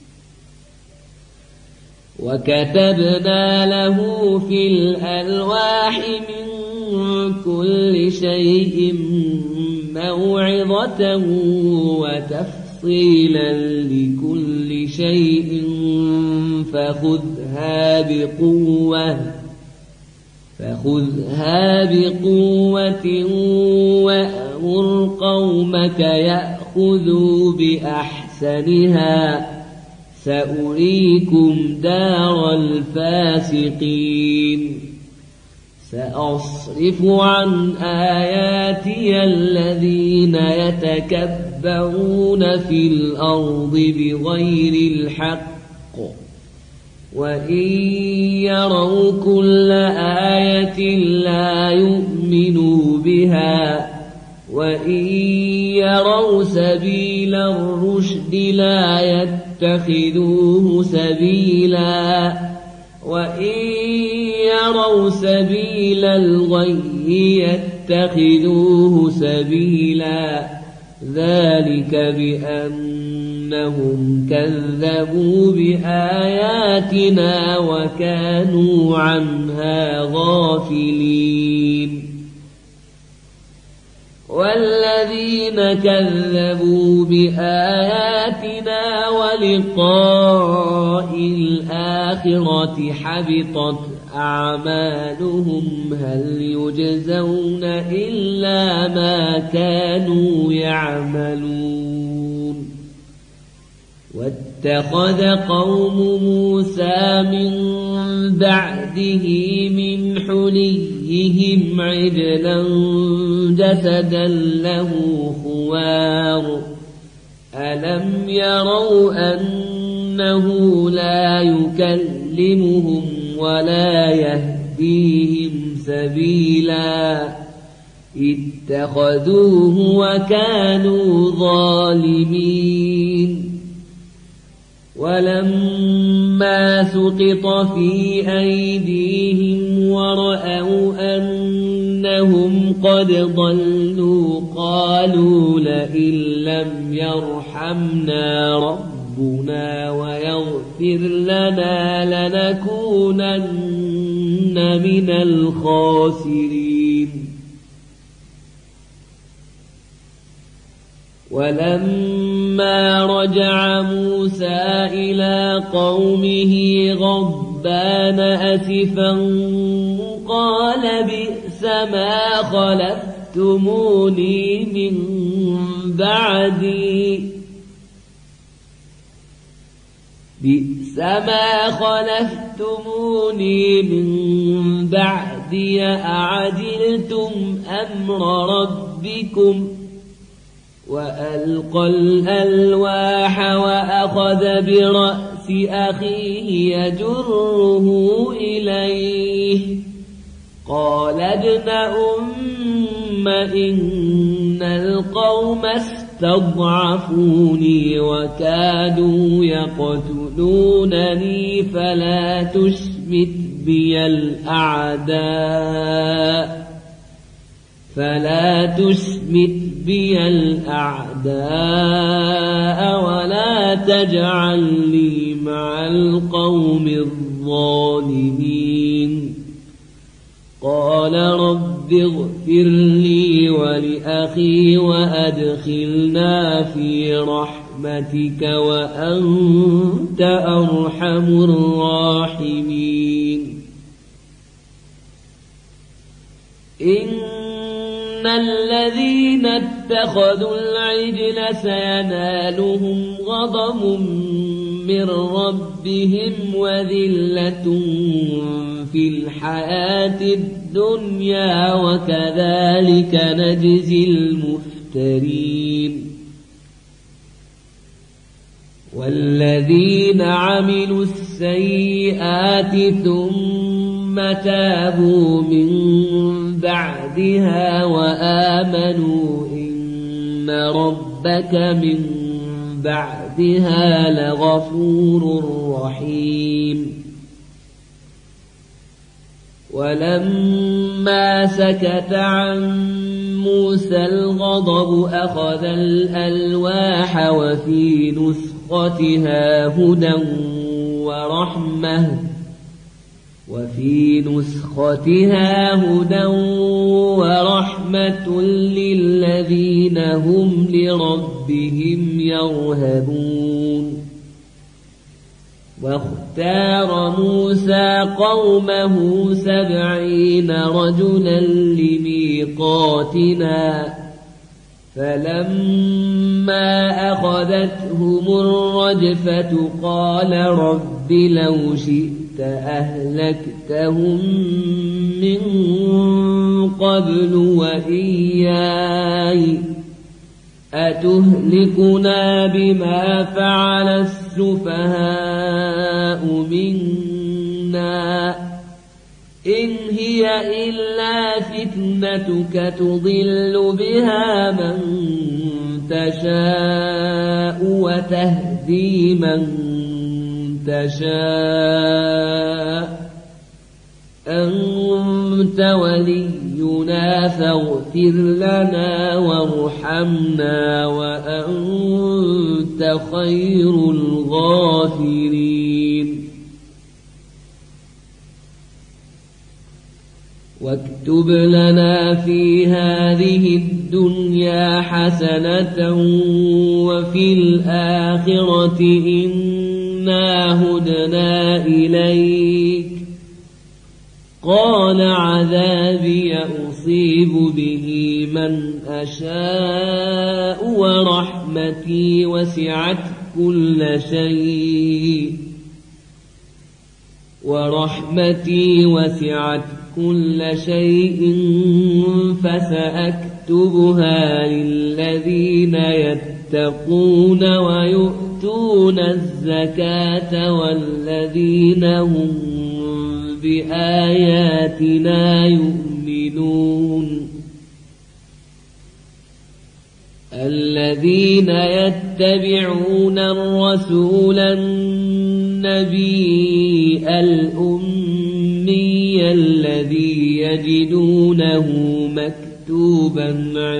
S1: وكتبنا له في الألواح من كل شيء موعظة وتفصيلا لكل شيء فخذها بقوة وأمر قومك يأخذوا بأحسنها سأريكم دار الفاسقين سأصرف عن آياتي الذين يتكبرون في الأرض بغير الحق وإن يروا كل آية لا يؤمنوا بها وإن يروا سبيل الرشد لا يتخذوه سبيلا وإن يروا سبيل الغي يتخذوه سبيلا ذلك بأنهم كذبوا بآياتنا وكانوا عنها غافلين والذين كذبوا بآياتنا ولقاء الآخرة حبطت أعمالهم هل يجزون إلا ما كانوا يعملون واتخذ قوم موسى من بعده من حليهم عجلا جسدا له خوار ألم يروا أنه لا يكلمهم ولا يهديهم سبيلا اتخذوه وكانوا ظالمين ولما سقط في أيديهم ورأوا أنهم قد ضلوا قالوا لئن لم يرحمنا ربنا ويغفر لنا لنكونن من الخاسرين ولما رجع موسى إلى قومه غضبان أسفا قال بئس ما خلفتموني من بعدي أعجلتم أمر ربكم وألقى الألواح وأخذ برأس أخيه يجره إليه قال ابن أم إن القوم استضعفوني وكادوا يقتلونني فلا تشمت بي الأعداء ولا تجعلني مع القوم الظالمين قال رب اغفر لي ولأخي وأدخلنا في رحمتك وأنت أرحم الراحمين إن الذين اتخذوا العجل سينالهم غضب من ربهم وذلة في الحياة الدنيا وكذلك نجزي المفترين والذين عملوا السيئات ثم تابوا من بعدها وآمنوا إن ربك من بعدها لغفور رحيم ولما سكت عن موسى الغضب أخذ الألواح وفي نسختها هدى ورحمة للذين هم لربهم يرهبون واختار موسى قومه 70 رجلا لميقاتنا فلما أخذتهم الرجفة قال رب لو شئت أهلكتهم من قبل وإياي أتهلكنا بما فعل السفهاء منا إن هي إلا فتنتك تضل بها من تشاء وتهدي من تشاء أنت ولينا فاغفر لنا وارحمنا وأنت خير الغافرين واكتب لنا في هذه الدنيا حسنة وفي الآخرة إنا هدنا إليك قال عذابي أصيب به من أشاء ورحمتي وسعت كل شيء فسأكتبها للذين يتقون ويؤتون الزكاة والذين هم بآياتنا يؤمنون الذين يتبعون الرسول النبي الأمي الذي يجدونه مكتوبا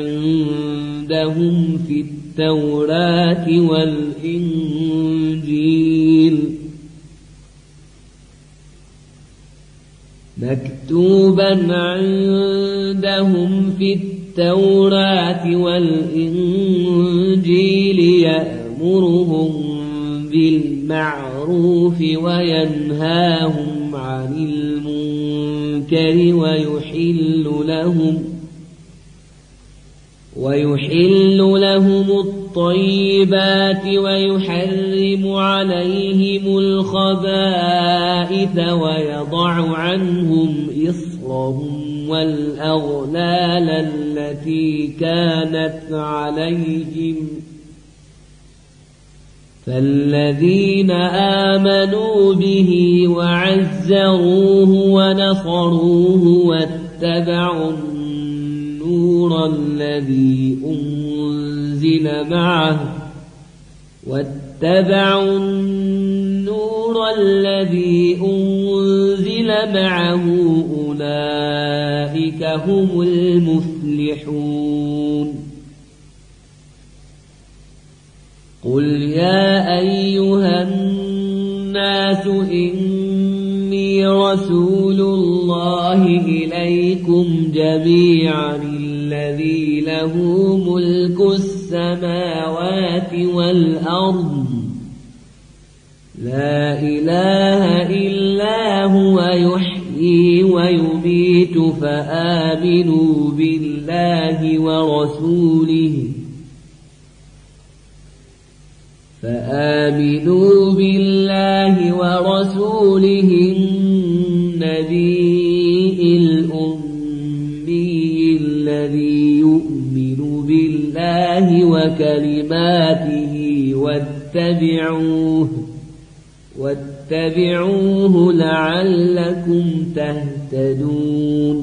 S1: عندهم في التوراة والإنجيل يأمرهم بالمعروف وينهاهم عن المنكر ويحل لهم الطيبات ويحرم عليهم الخبائث ويضع عنهم إصرهم والأغلال التي كانت عليهم فالذين آمنوا به وعزروه ونصروه واتبعوا النور الذي أنزل معه أولئك هم المفلحون قل يا أيها الناس إني رسول الله إليكم جميعا الذي له ملك السماوات والأرض لا إله إلا هو يحيي ويميت فآمنوا بالله ورسوله النبي الأمي الذي يؤمن بالله وكلماته واتبعوه لعلكم تهتدون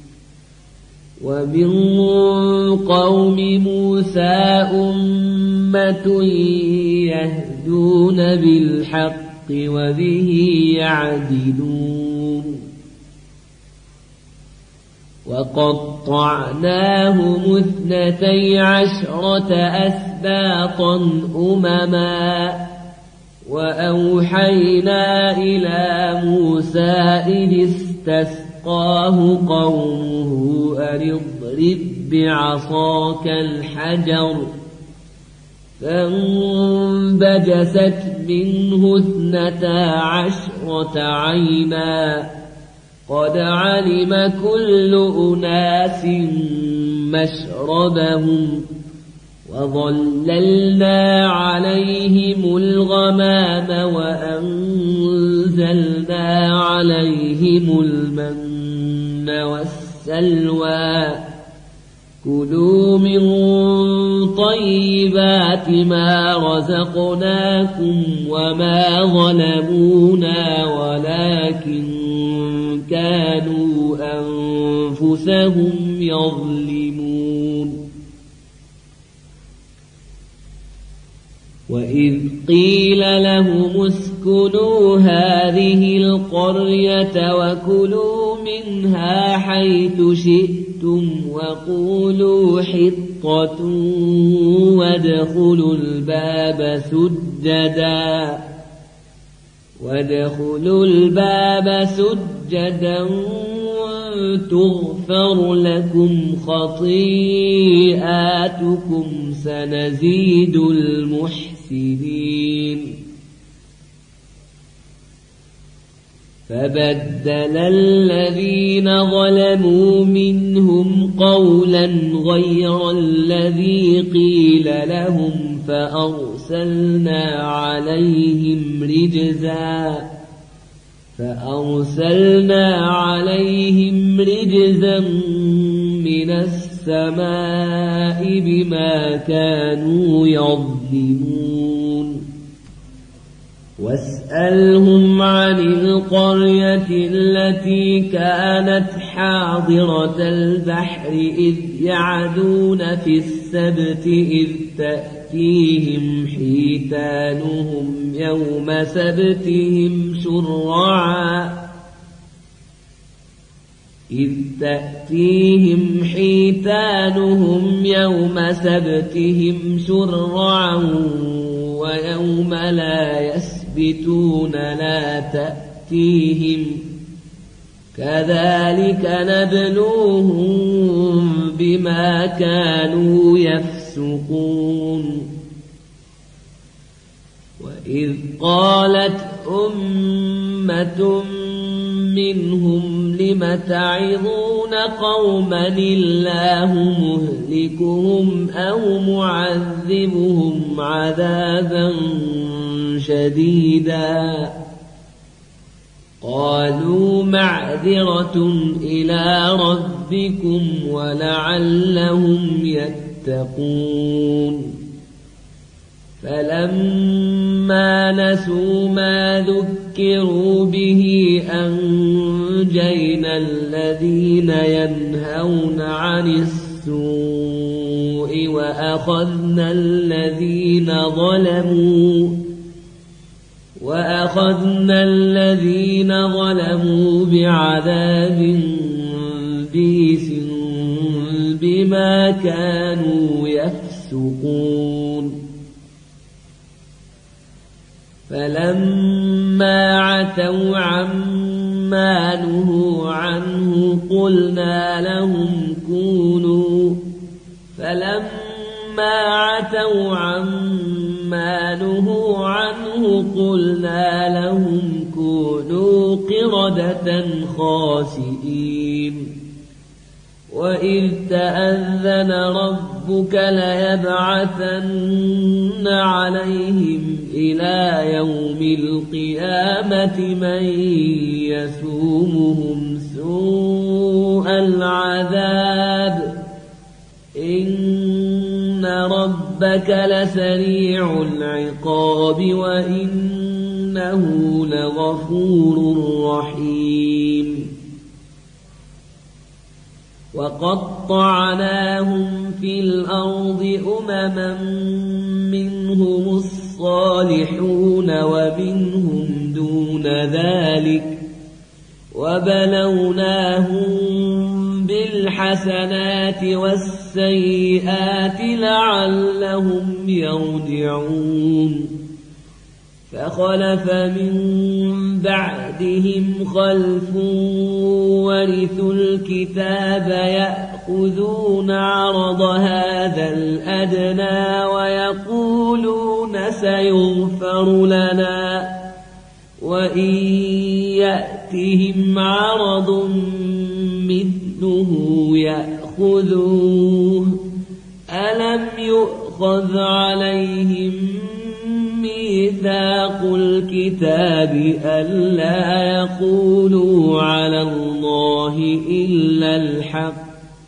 S1: ومن قوم موسى أمة يهدون بالحق وبه يعدلون وقطعناهم 12 أسباطا أمما وأوحينا إلى موسى إذ استسقاه قومه أن اضرب بعصاك الحجر فانبجست منه 12 عينا قد علم كل أناس مشربهم وظللنا عليهم الغمام وأنزلنا عليهم المن والسلوى كلوا من طيبات ما رزقناكم وما ظلمونا ولكن كانوا أنفسهم يظلمون وإذ قيل لهم اسكنوا هذه القرية وكلوا منها حيث شئتم وقولوا حطة وادخلوا الباب سجدا تغفر لكم خطيئاتكم سنزيد المحسنين. فبدل الذين ظلموا منهم قولا غير الذي قيل لهم فأرسلنا عليهم رجزا من السماء بما كانوا يظلمون. واسألهم عن القرية التي كانت حاضرة البحر إذ يعدون في السبت إذ تأتيهم حيتانهم يوم سبتهم شرعا ويوم لا يسبتون لا تأتيهم كذلك نبلوهم بما كانوا يفسقون. وإذ قالت أمة منهم لم تعظون قوما الله مهلكهم أو معذبهم عذابا شديدا قالوا معذرة إلى ربكم ولعلهم يتقون. فلما نسوا ما ذكروا به أنجينا الذين ينهون عن السوء وأخذنا الذين ظلموا بعذاب بئيس بما كانوا يفسقون. فلما عتوا عما نهوا عنه قلنا لهم كونوا قردة خاسئين. وإذ تأذن ربك ليبعثن عليهم إلى يوم القيامة من يسومهم سوء العذاب إن ربك لسريع العقاب وإنه لغفور رحيم. وقطعناهم في الأرض أمما منهم الصالحون ومنهم دون ذلك وبلوناهم بالحسنات والسيئات لعلهم يرجعون. فخلف من بعدهم خلف ورثوا الكتاب يأخذون عرض هذا الأدنى ويقولون سيغفر لنا وإن يأتهم عرض مثله يأخذوه ألم يؤخذ عليهم ميثاق الكتاب ألا يقولوا على الله إلا الحق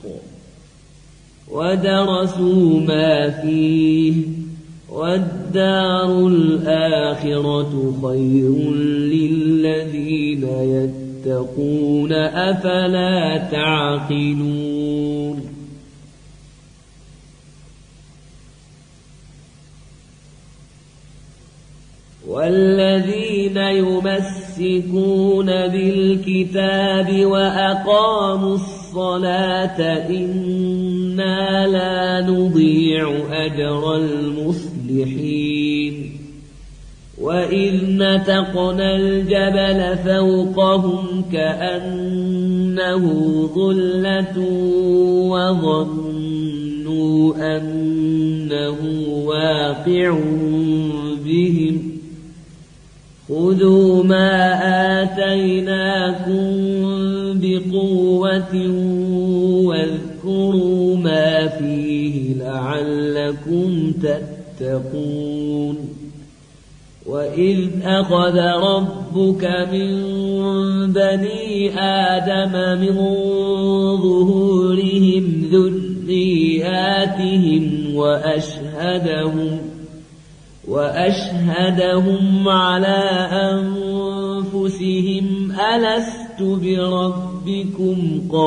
S1: ودرسوا ما فيه والدار الآخرة خير للذين يتقون أفلا تعقلون. والذين يمسكون بالكتاب وأقاموا الصلاة إنا لا نضيع أجر المصلحين وإذ نتقنا الجبل فوقهم كأنه ظلة وظنوا أنه واقع بهم خذوا ما آتيناكم بقوة واذكروا ما فيه لعلكم تتقون وإذ أخذ ربك من بني آدم من ظهورهم ذرياتهم وأشهدهم على أنفسهم ألست بربكم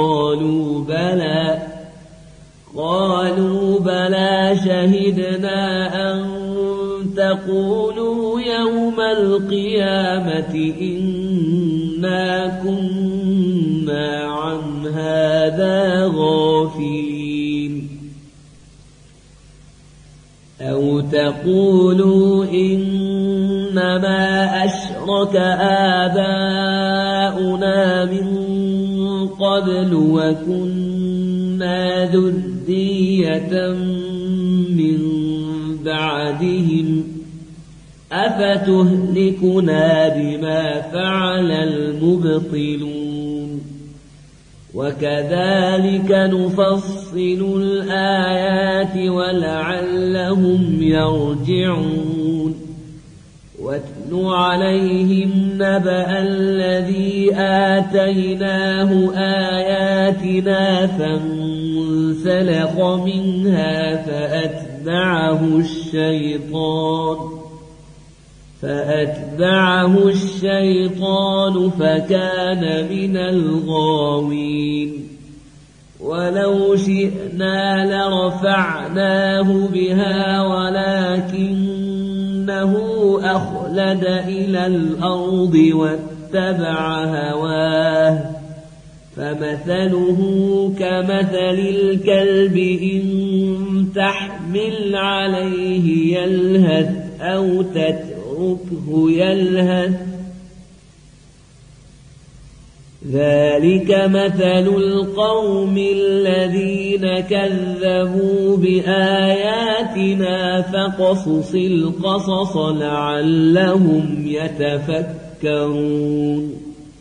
S1: قالوا بلى شهدنا أن تقولوا يوم القيامة إنا كنا عن هذا غافلين أو تقولوا إنما أشرك آباؤنا من قبل وكنا ذرية من بعدهم أفتهلكنا بما فعل المبطلون وكذلك نفصل الآيات ولعلهم يرجعون واتل عليهم نبأ الذي آتيناه آياتنا فانسلخ منها فأتبعه الشيطان فكان من الغاوين ولو شئنا لرفعناه بها ولكنه أخلد إلى الأرض واتبع هواه فمثله كمثل الكلب إن تحمل عليه يلهث أو تتركه يلهث ذلك مثل القوم الذين كذبوا بآياتنا فقصص القصص لعلهم يتفكرون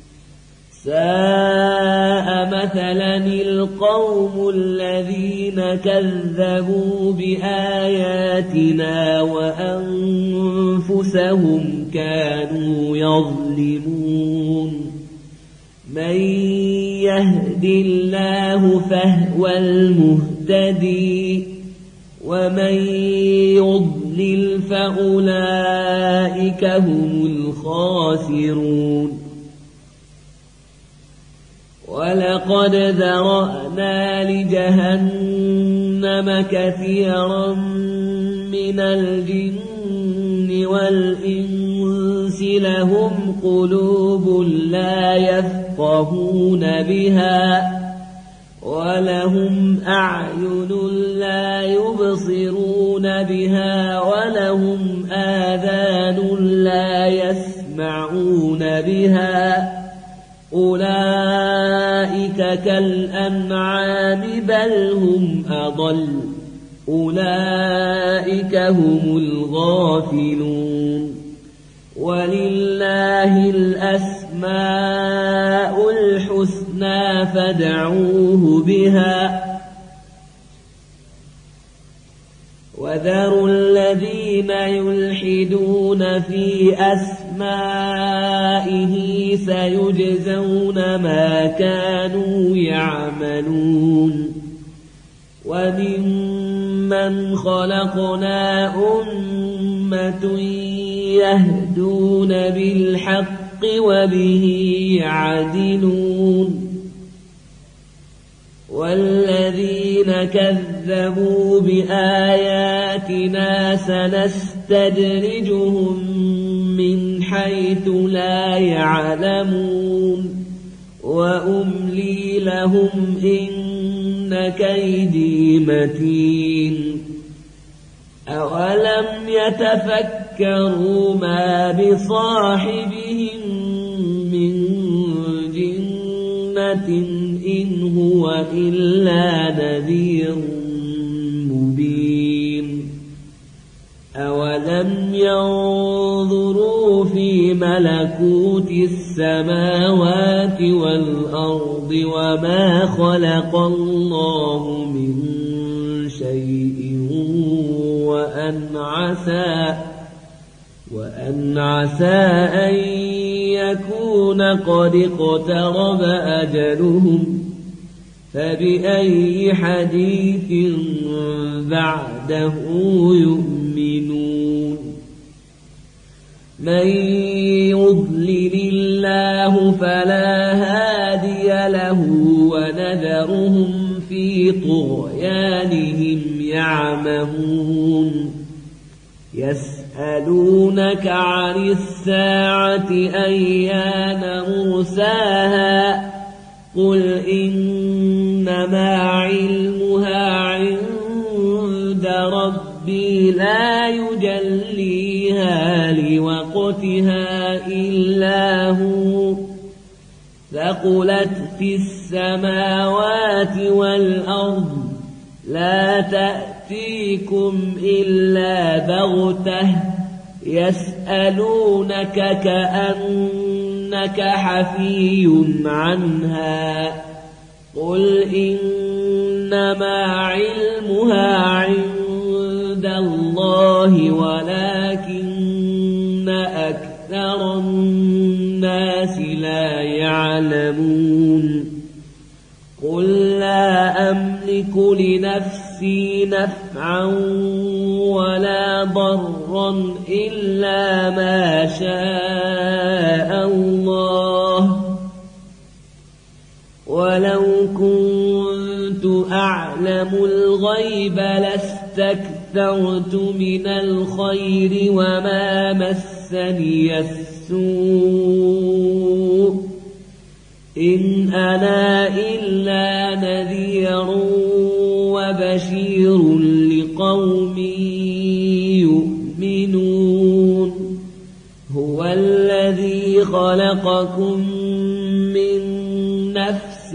S1: ساء مثلا القوم الذين كذبوا بآياتنا وأنفسهم كانوا يظلمون من يهد الله فهو المهتدي ومن يضلل فأولئك هم الخاسرون ولقد ذرأنا لجهنم كثيرا من الجن والإنس لهم قلوب لا يفقهون بها ولهم أعين لا يبصرون بها ولهم آذان لا يسمعون بها أولئك كالأنعام بل هم أضل أولئك هم الغافلون ولله الأسماء الحسنى فادعوه بها وذروا الذين يلحدون في أسمائه سيجزون ما كانوا يعملون وممن خلقنا أمة يهدون بالحق وبه يعدلون والذين كذبوا بآياتنا سنستدرجهم حيث لا يعلمون وأملي لهم إن كيدي متين أولم يتفكروا ما بصاحبهم من جنة إن هو إلا نذير مبين أولم ينظروا في ملكوت السماوات والأرض وما خلق الله من شيء وأن عسى أن يكون قد اقترب أجلهم فبأي حديث بعده يؤمنون من يضلل الله فلا هادي له ونذرهم في طغيانهم يعمهون يسألونك عن الساعة أيان مرساها قل إنما علمها عند ربي لا يجليها لوقتها إلا هو ثقلت في السماوات والأرض لا تأتيكم إلا بغتة يسألونك كأنك حفي عنها قل إنما علمها عند الله ولكن أكثر الناس لا يعلمون قل لا أملك لنفسي نفعا ولا ضرا إلا ما شاء الله ولو كنت أعلم الغيب لاستكثرت من الخير وما مسني السوء إن أنا إلا نذير وبشير لقوم يؤمنون هو الذي خلقكم من نفس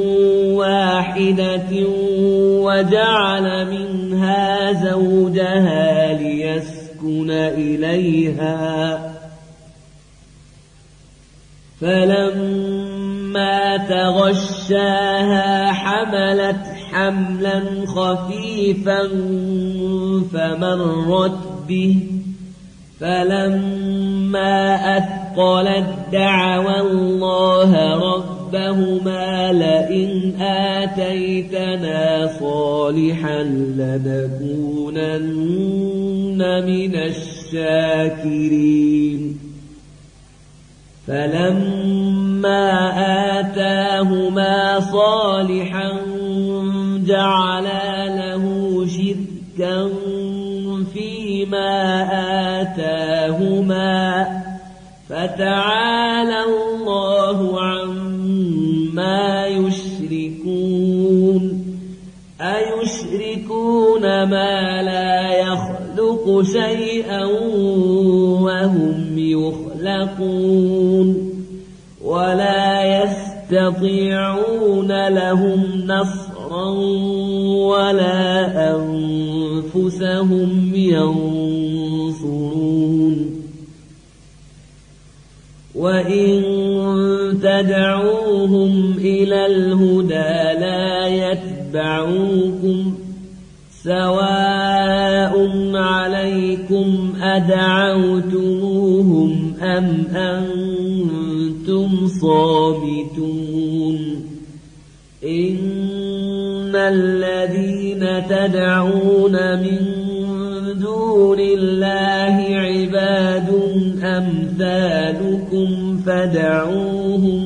S1: واحدة وجعل منها زوجها ليسكن إليها فلما تغشاها حملت حملا خفيفا فمرت به فلما أثقلت دعوا الله ربهما لئن آتيتنا صالحا لنكونن من الشاكرين فلما آتاهما صالحا جعلا له شركا فيما آتاهما فتعالى الله عما يشركون أيشركون ما لا يخلق شيئا وهم يخلقون ولا يستطيعون لهم نصرا ولا أنفسهم ينصرون وإن تدعوهم إلى الهدى لا يتبعوكم سواء عليكم أدعوتموهم أم أنتم صامتون إن الذين تدعون من دون الله عباد أمثالكم فدعوهم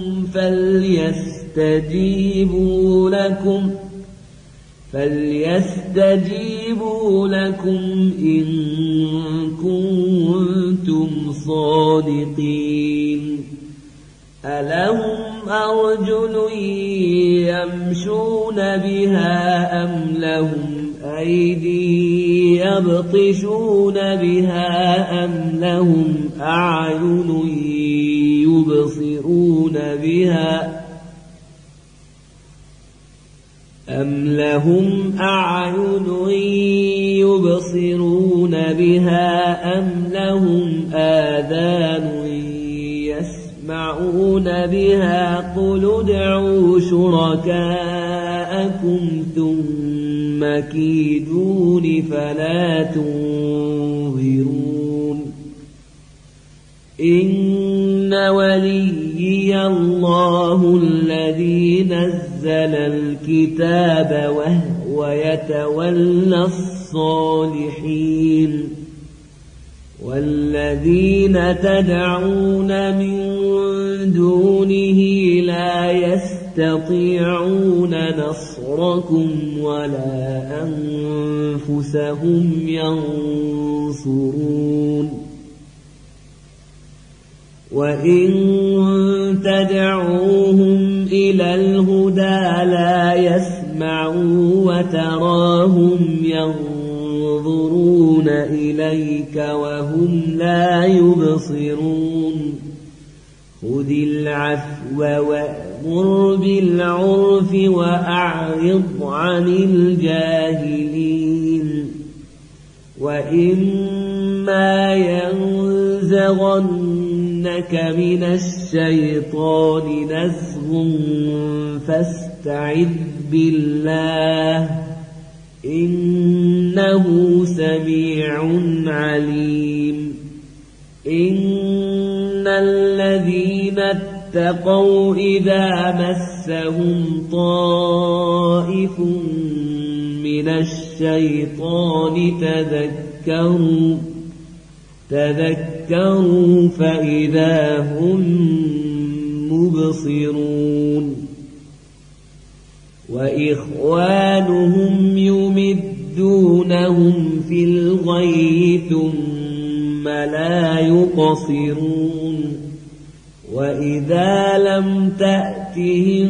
S1: فليستجيبوا لكم إن كنتم صادقين ألهم أرجل يمشون بها أم لهم أيدي يبطشون بها أم لهم أعين يبصرون بها أم لهم أعين يبصرون بها أم لهم آذان يسمعون بها قل ادعوا شركاءكم ثم كيدون فلا تنظرون إن وليي الله الذي نزل الكتاب وهو يتولى الصالحين والذين تدعون من دونه لا يستطيعون نصركم ولا أنفسهم ينصرون وإن تدعوهم إلى الهدى لا يسمعوا وتراهم ينظرون إليك وهم لا يبصرون خذ العفو وأمر بالعرف وأعرض عن الجاهلين وإما ينزغنك من الشيطان نزغ فاستعذ بالله إنه سميع عليم إن الذين اتقوا إذا مسهم طائف من الشيطان تذكروا فإذا هم مبصرون وإخوانهم يمدونهم في الغي ثم لا يقصرون وإذا لم تأتهم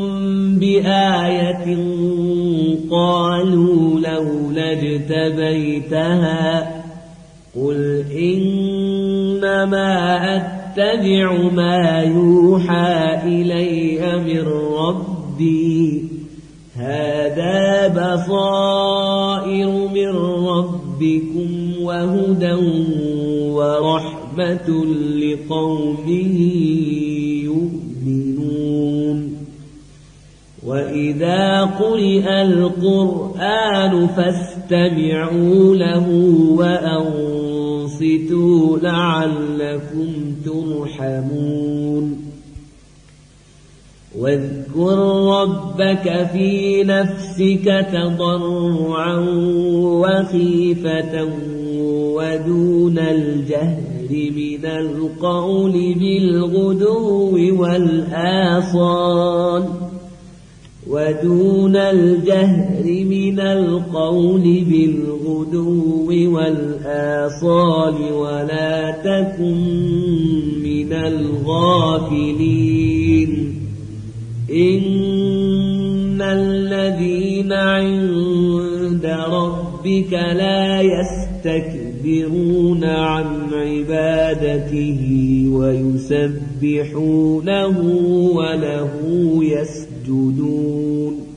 S1: بآية قالوا لولا اجتبيتها قل إنما أتبع ما يوحى إلي من ربي هذا بصائر من ربكم وهدى ورحمة لقوم يؤمنون وإذا قرئ القرآن فاستمعوا له وأنصتوا لعلكم ترحمون واذكر ربك في نفسك تضرعا وخيفة ودون الجهر من القول بالغدو والآصال ولا تكن من الغافلين إن الذين عند ربك لا يستكبرون عن عبادته ويسبحونه وله يسجدون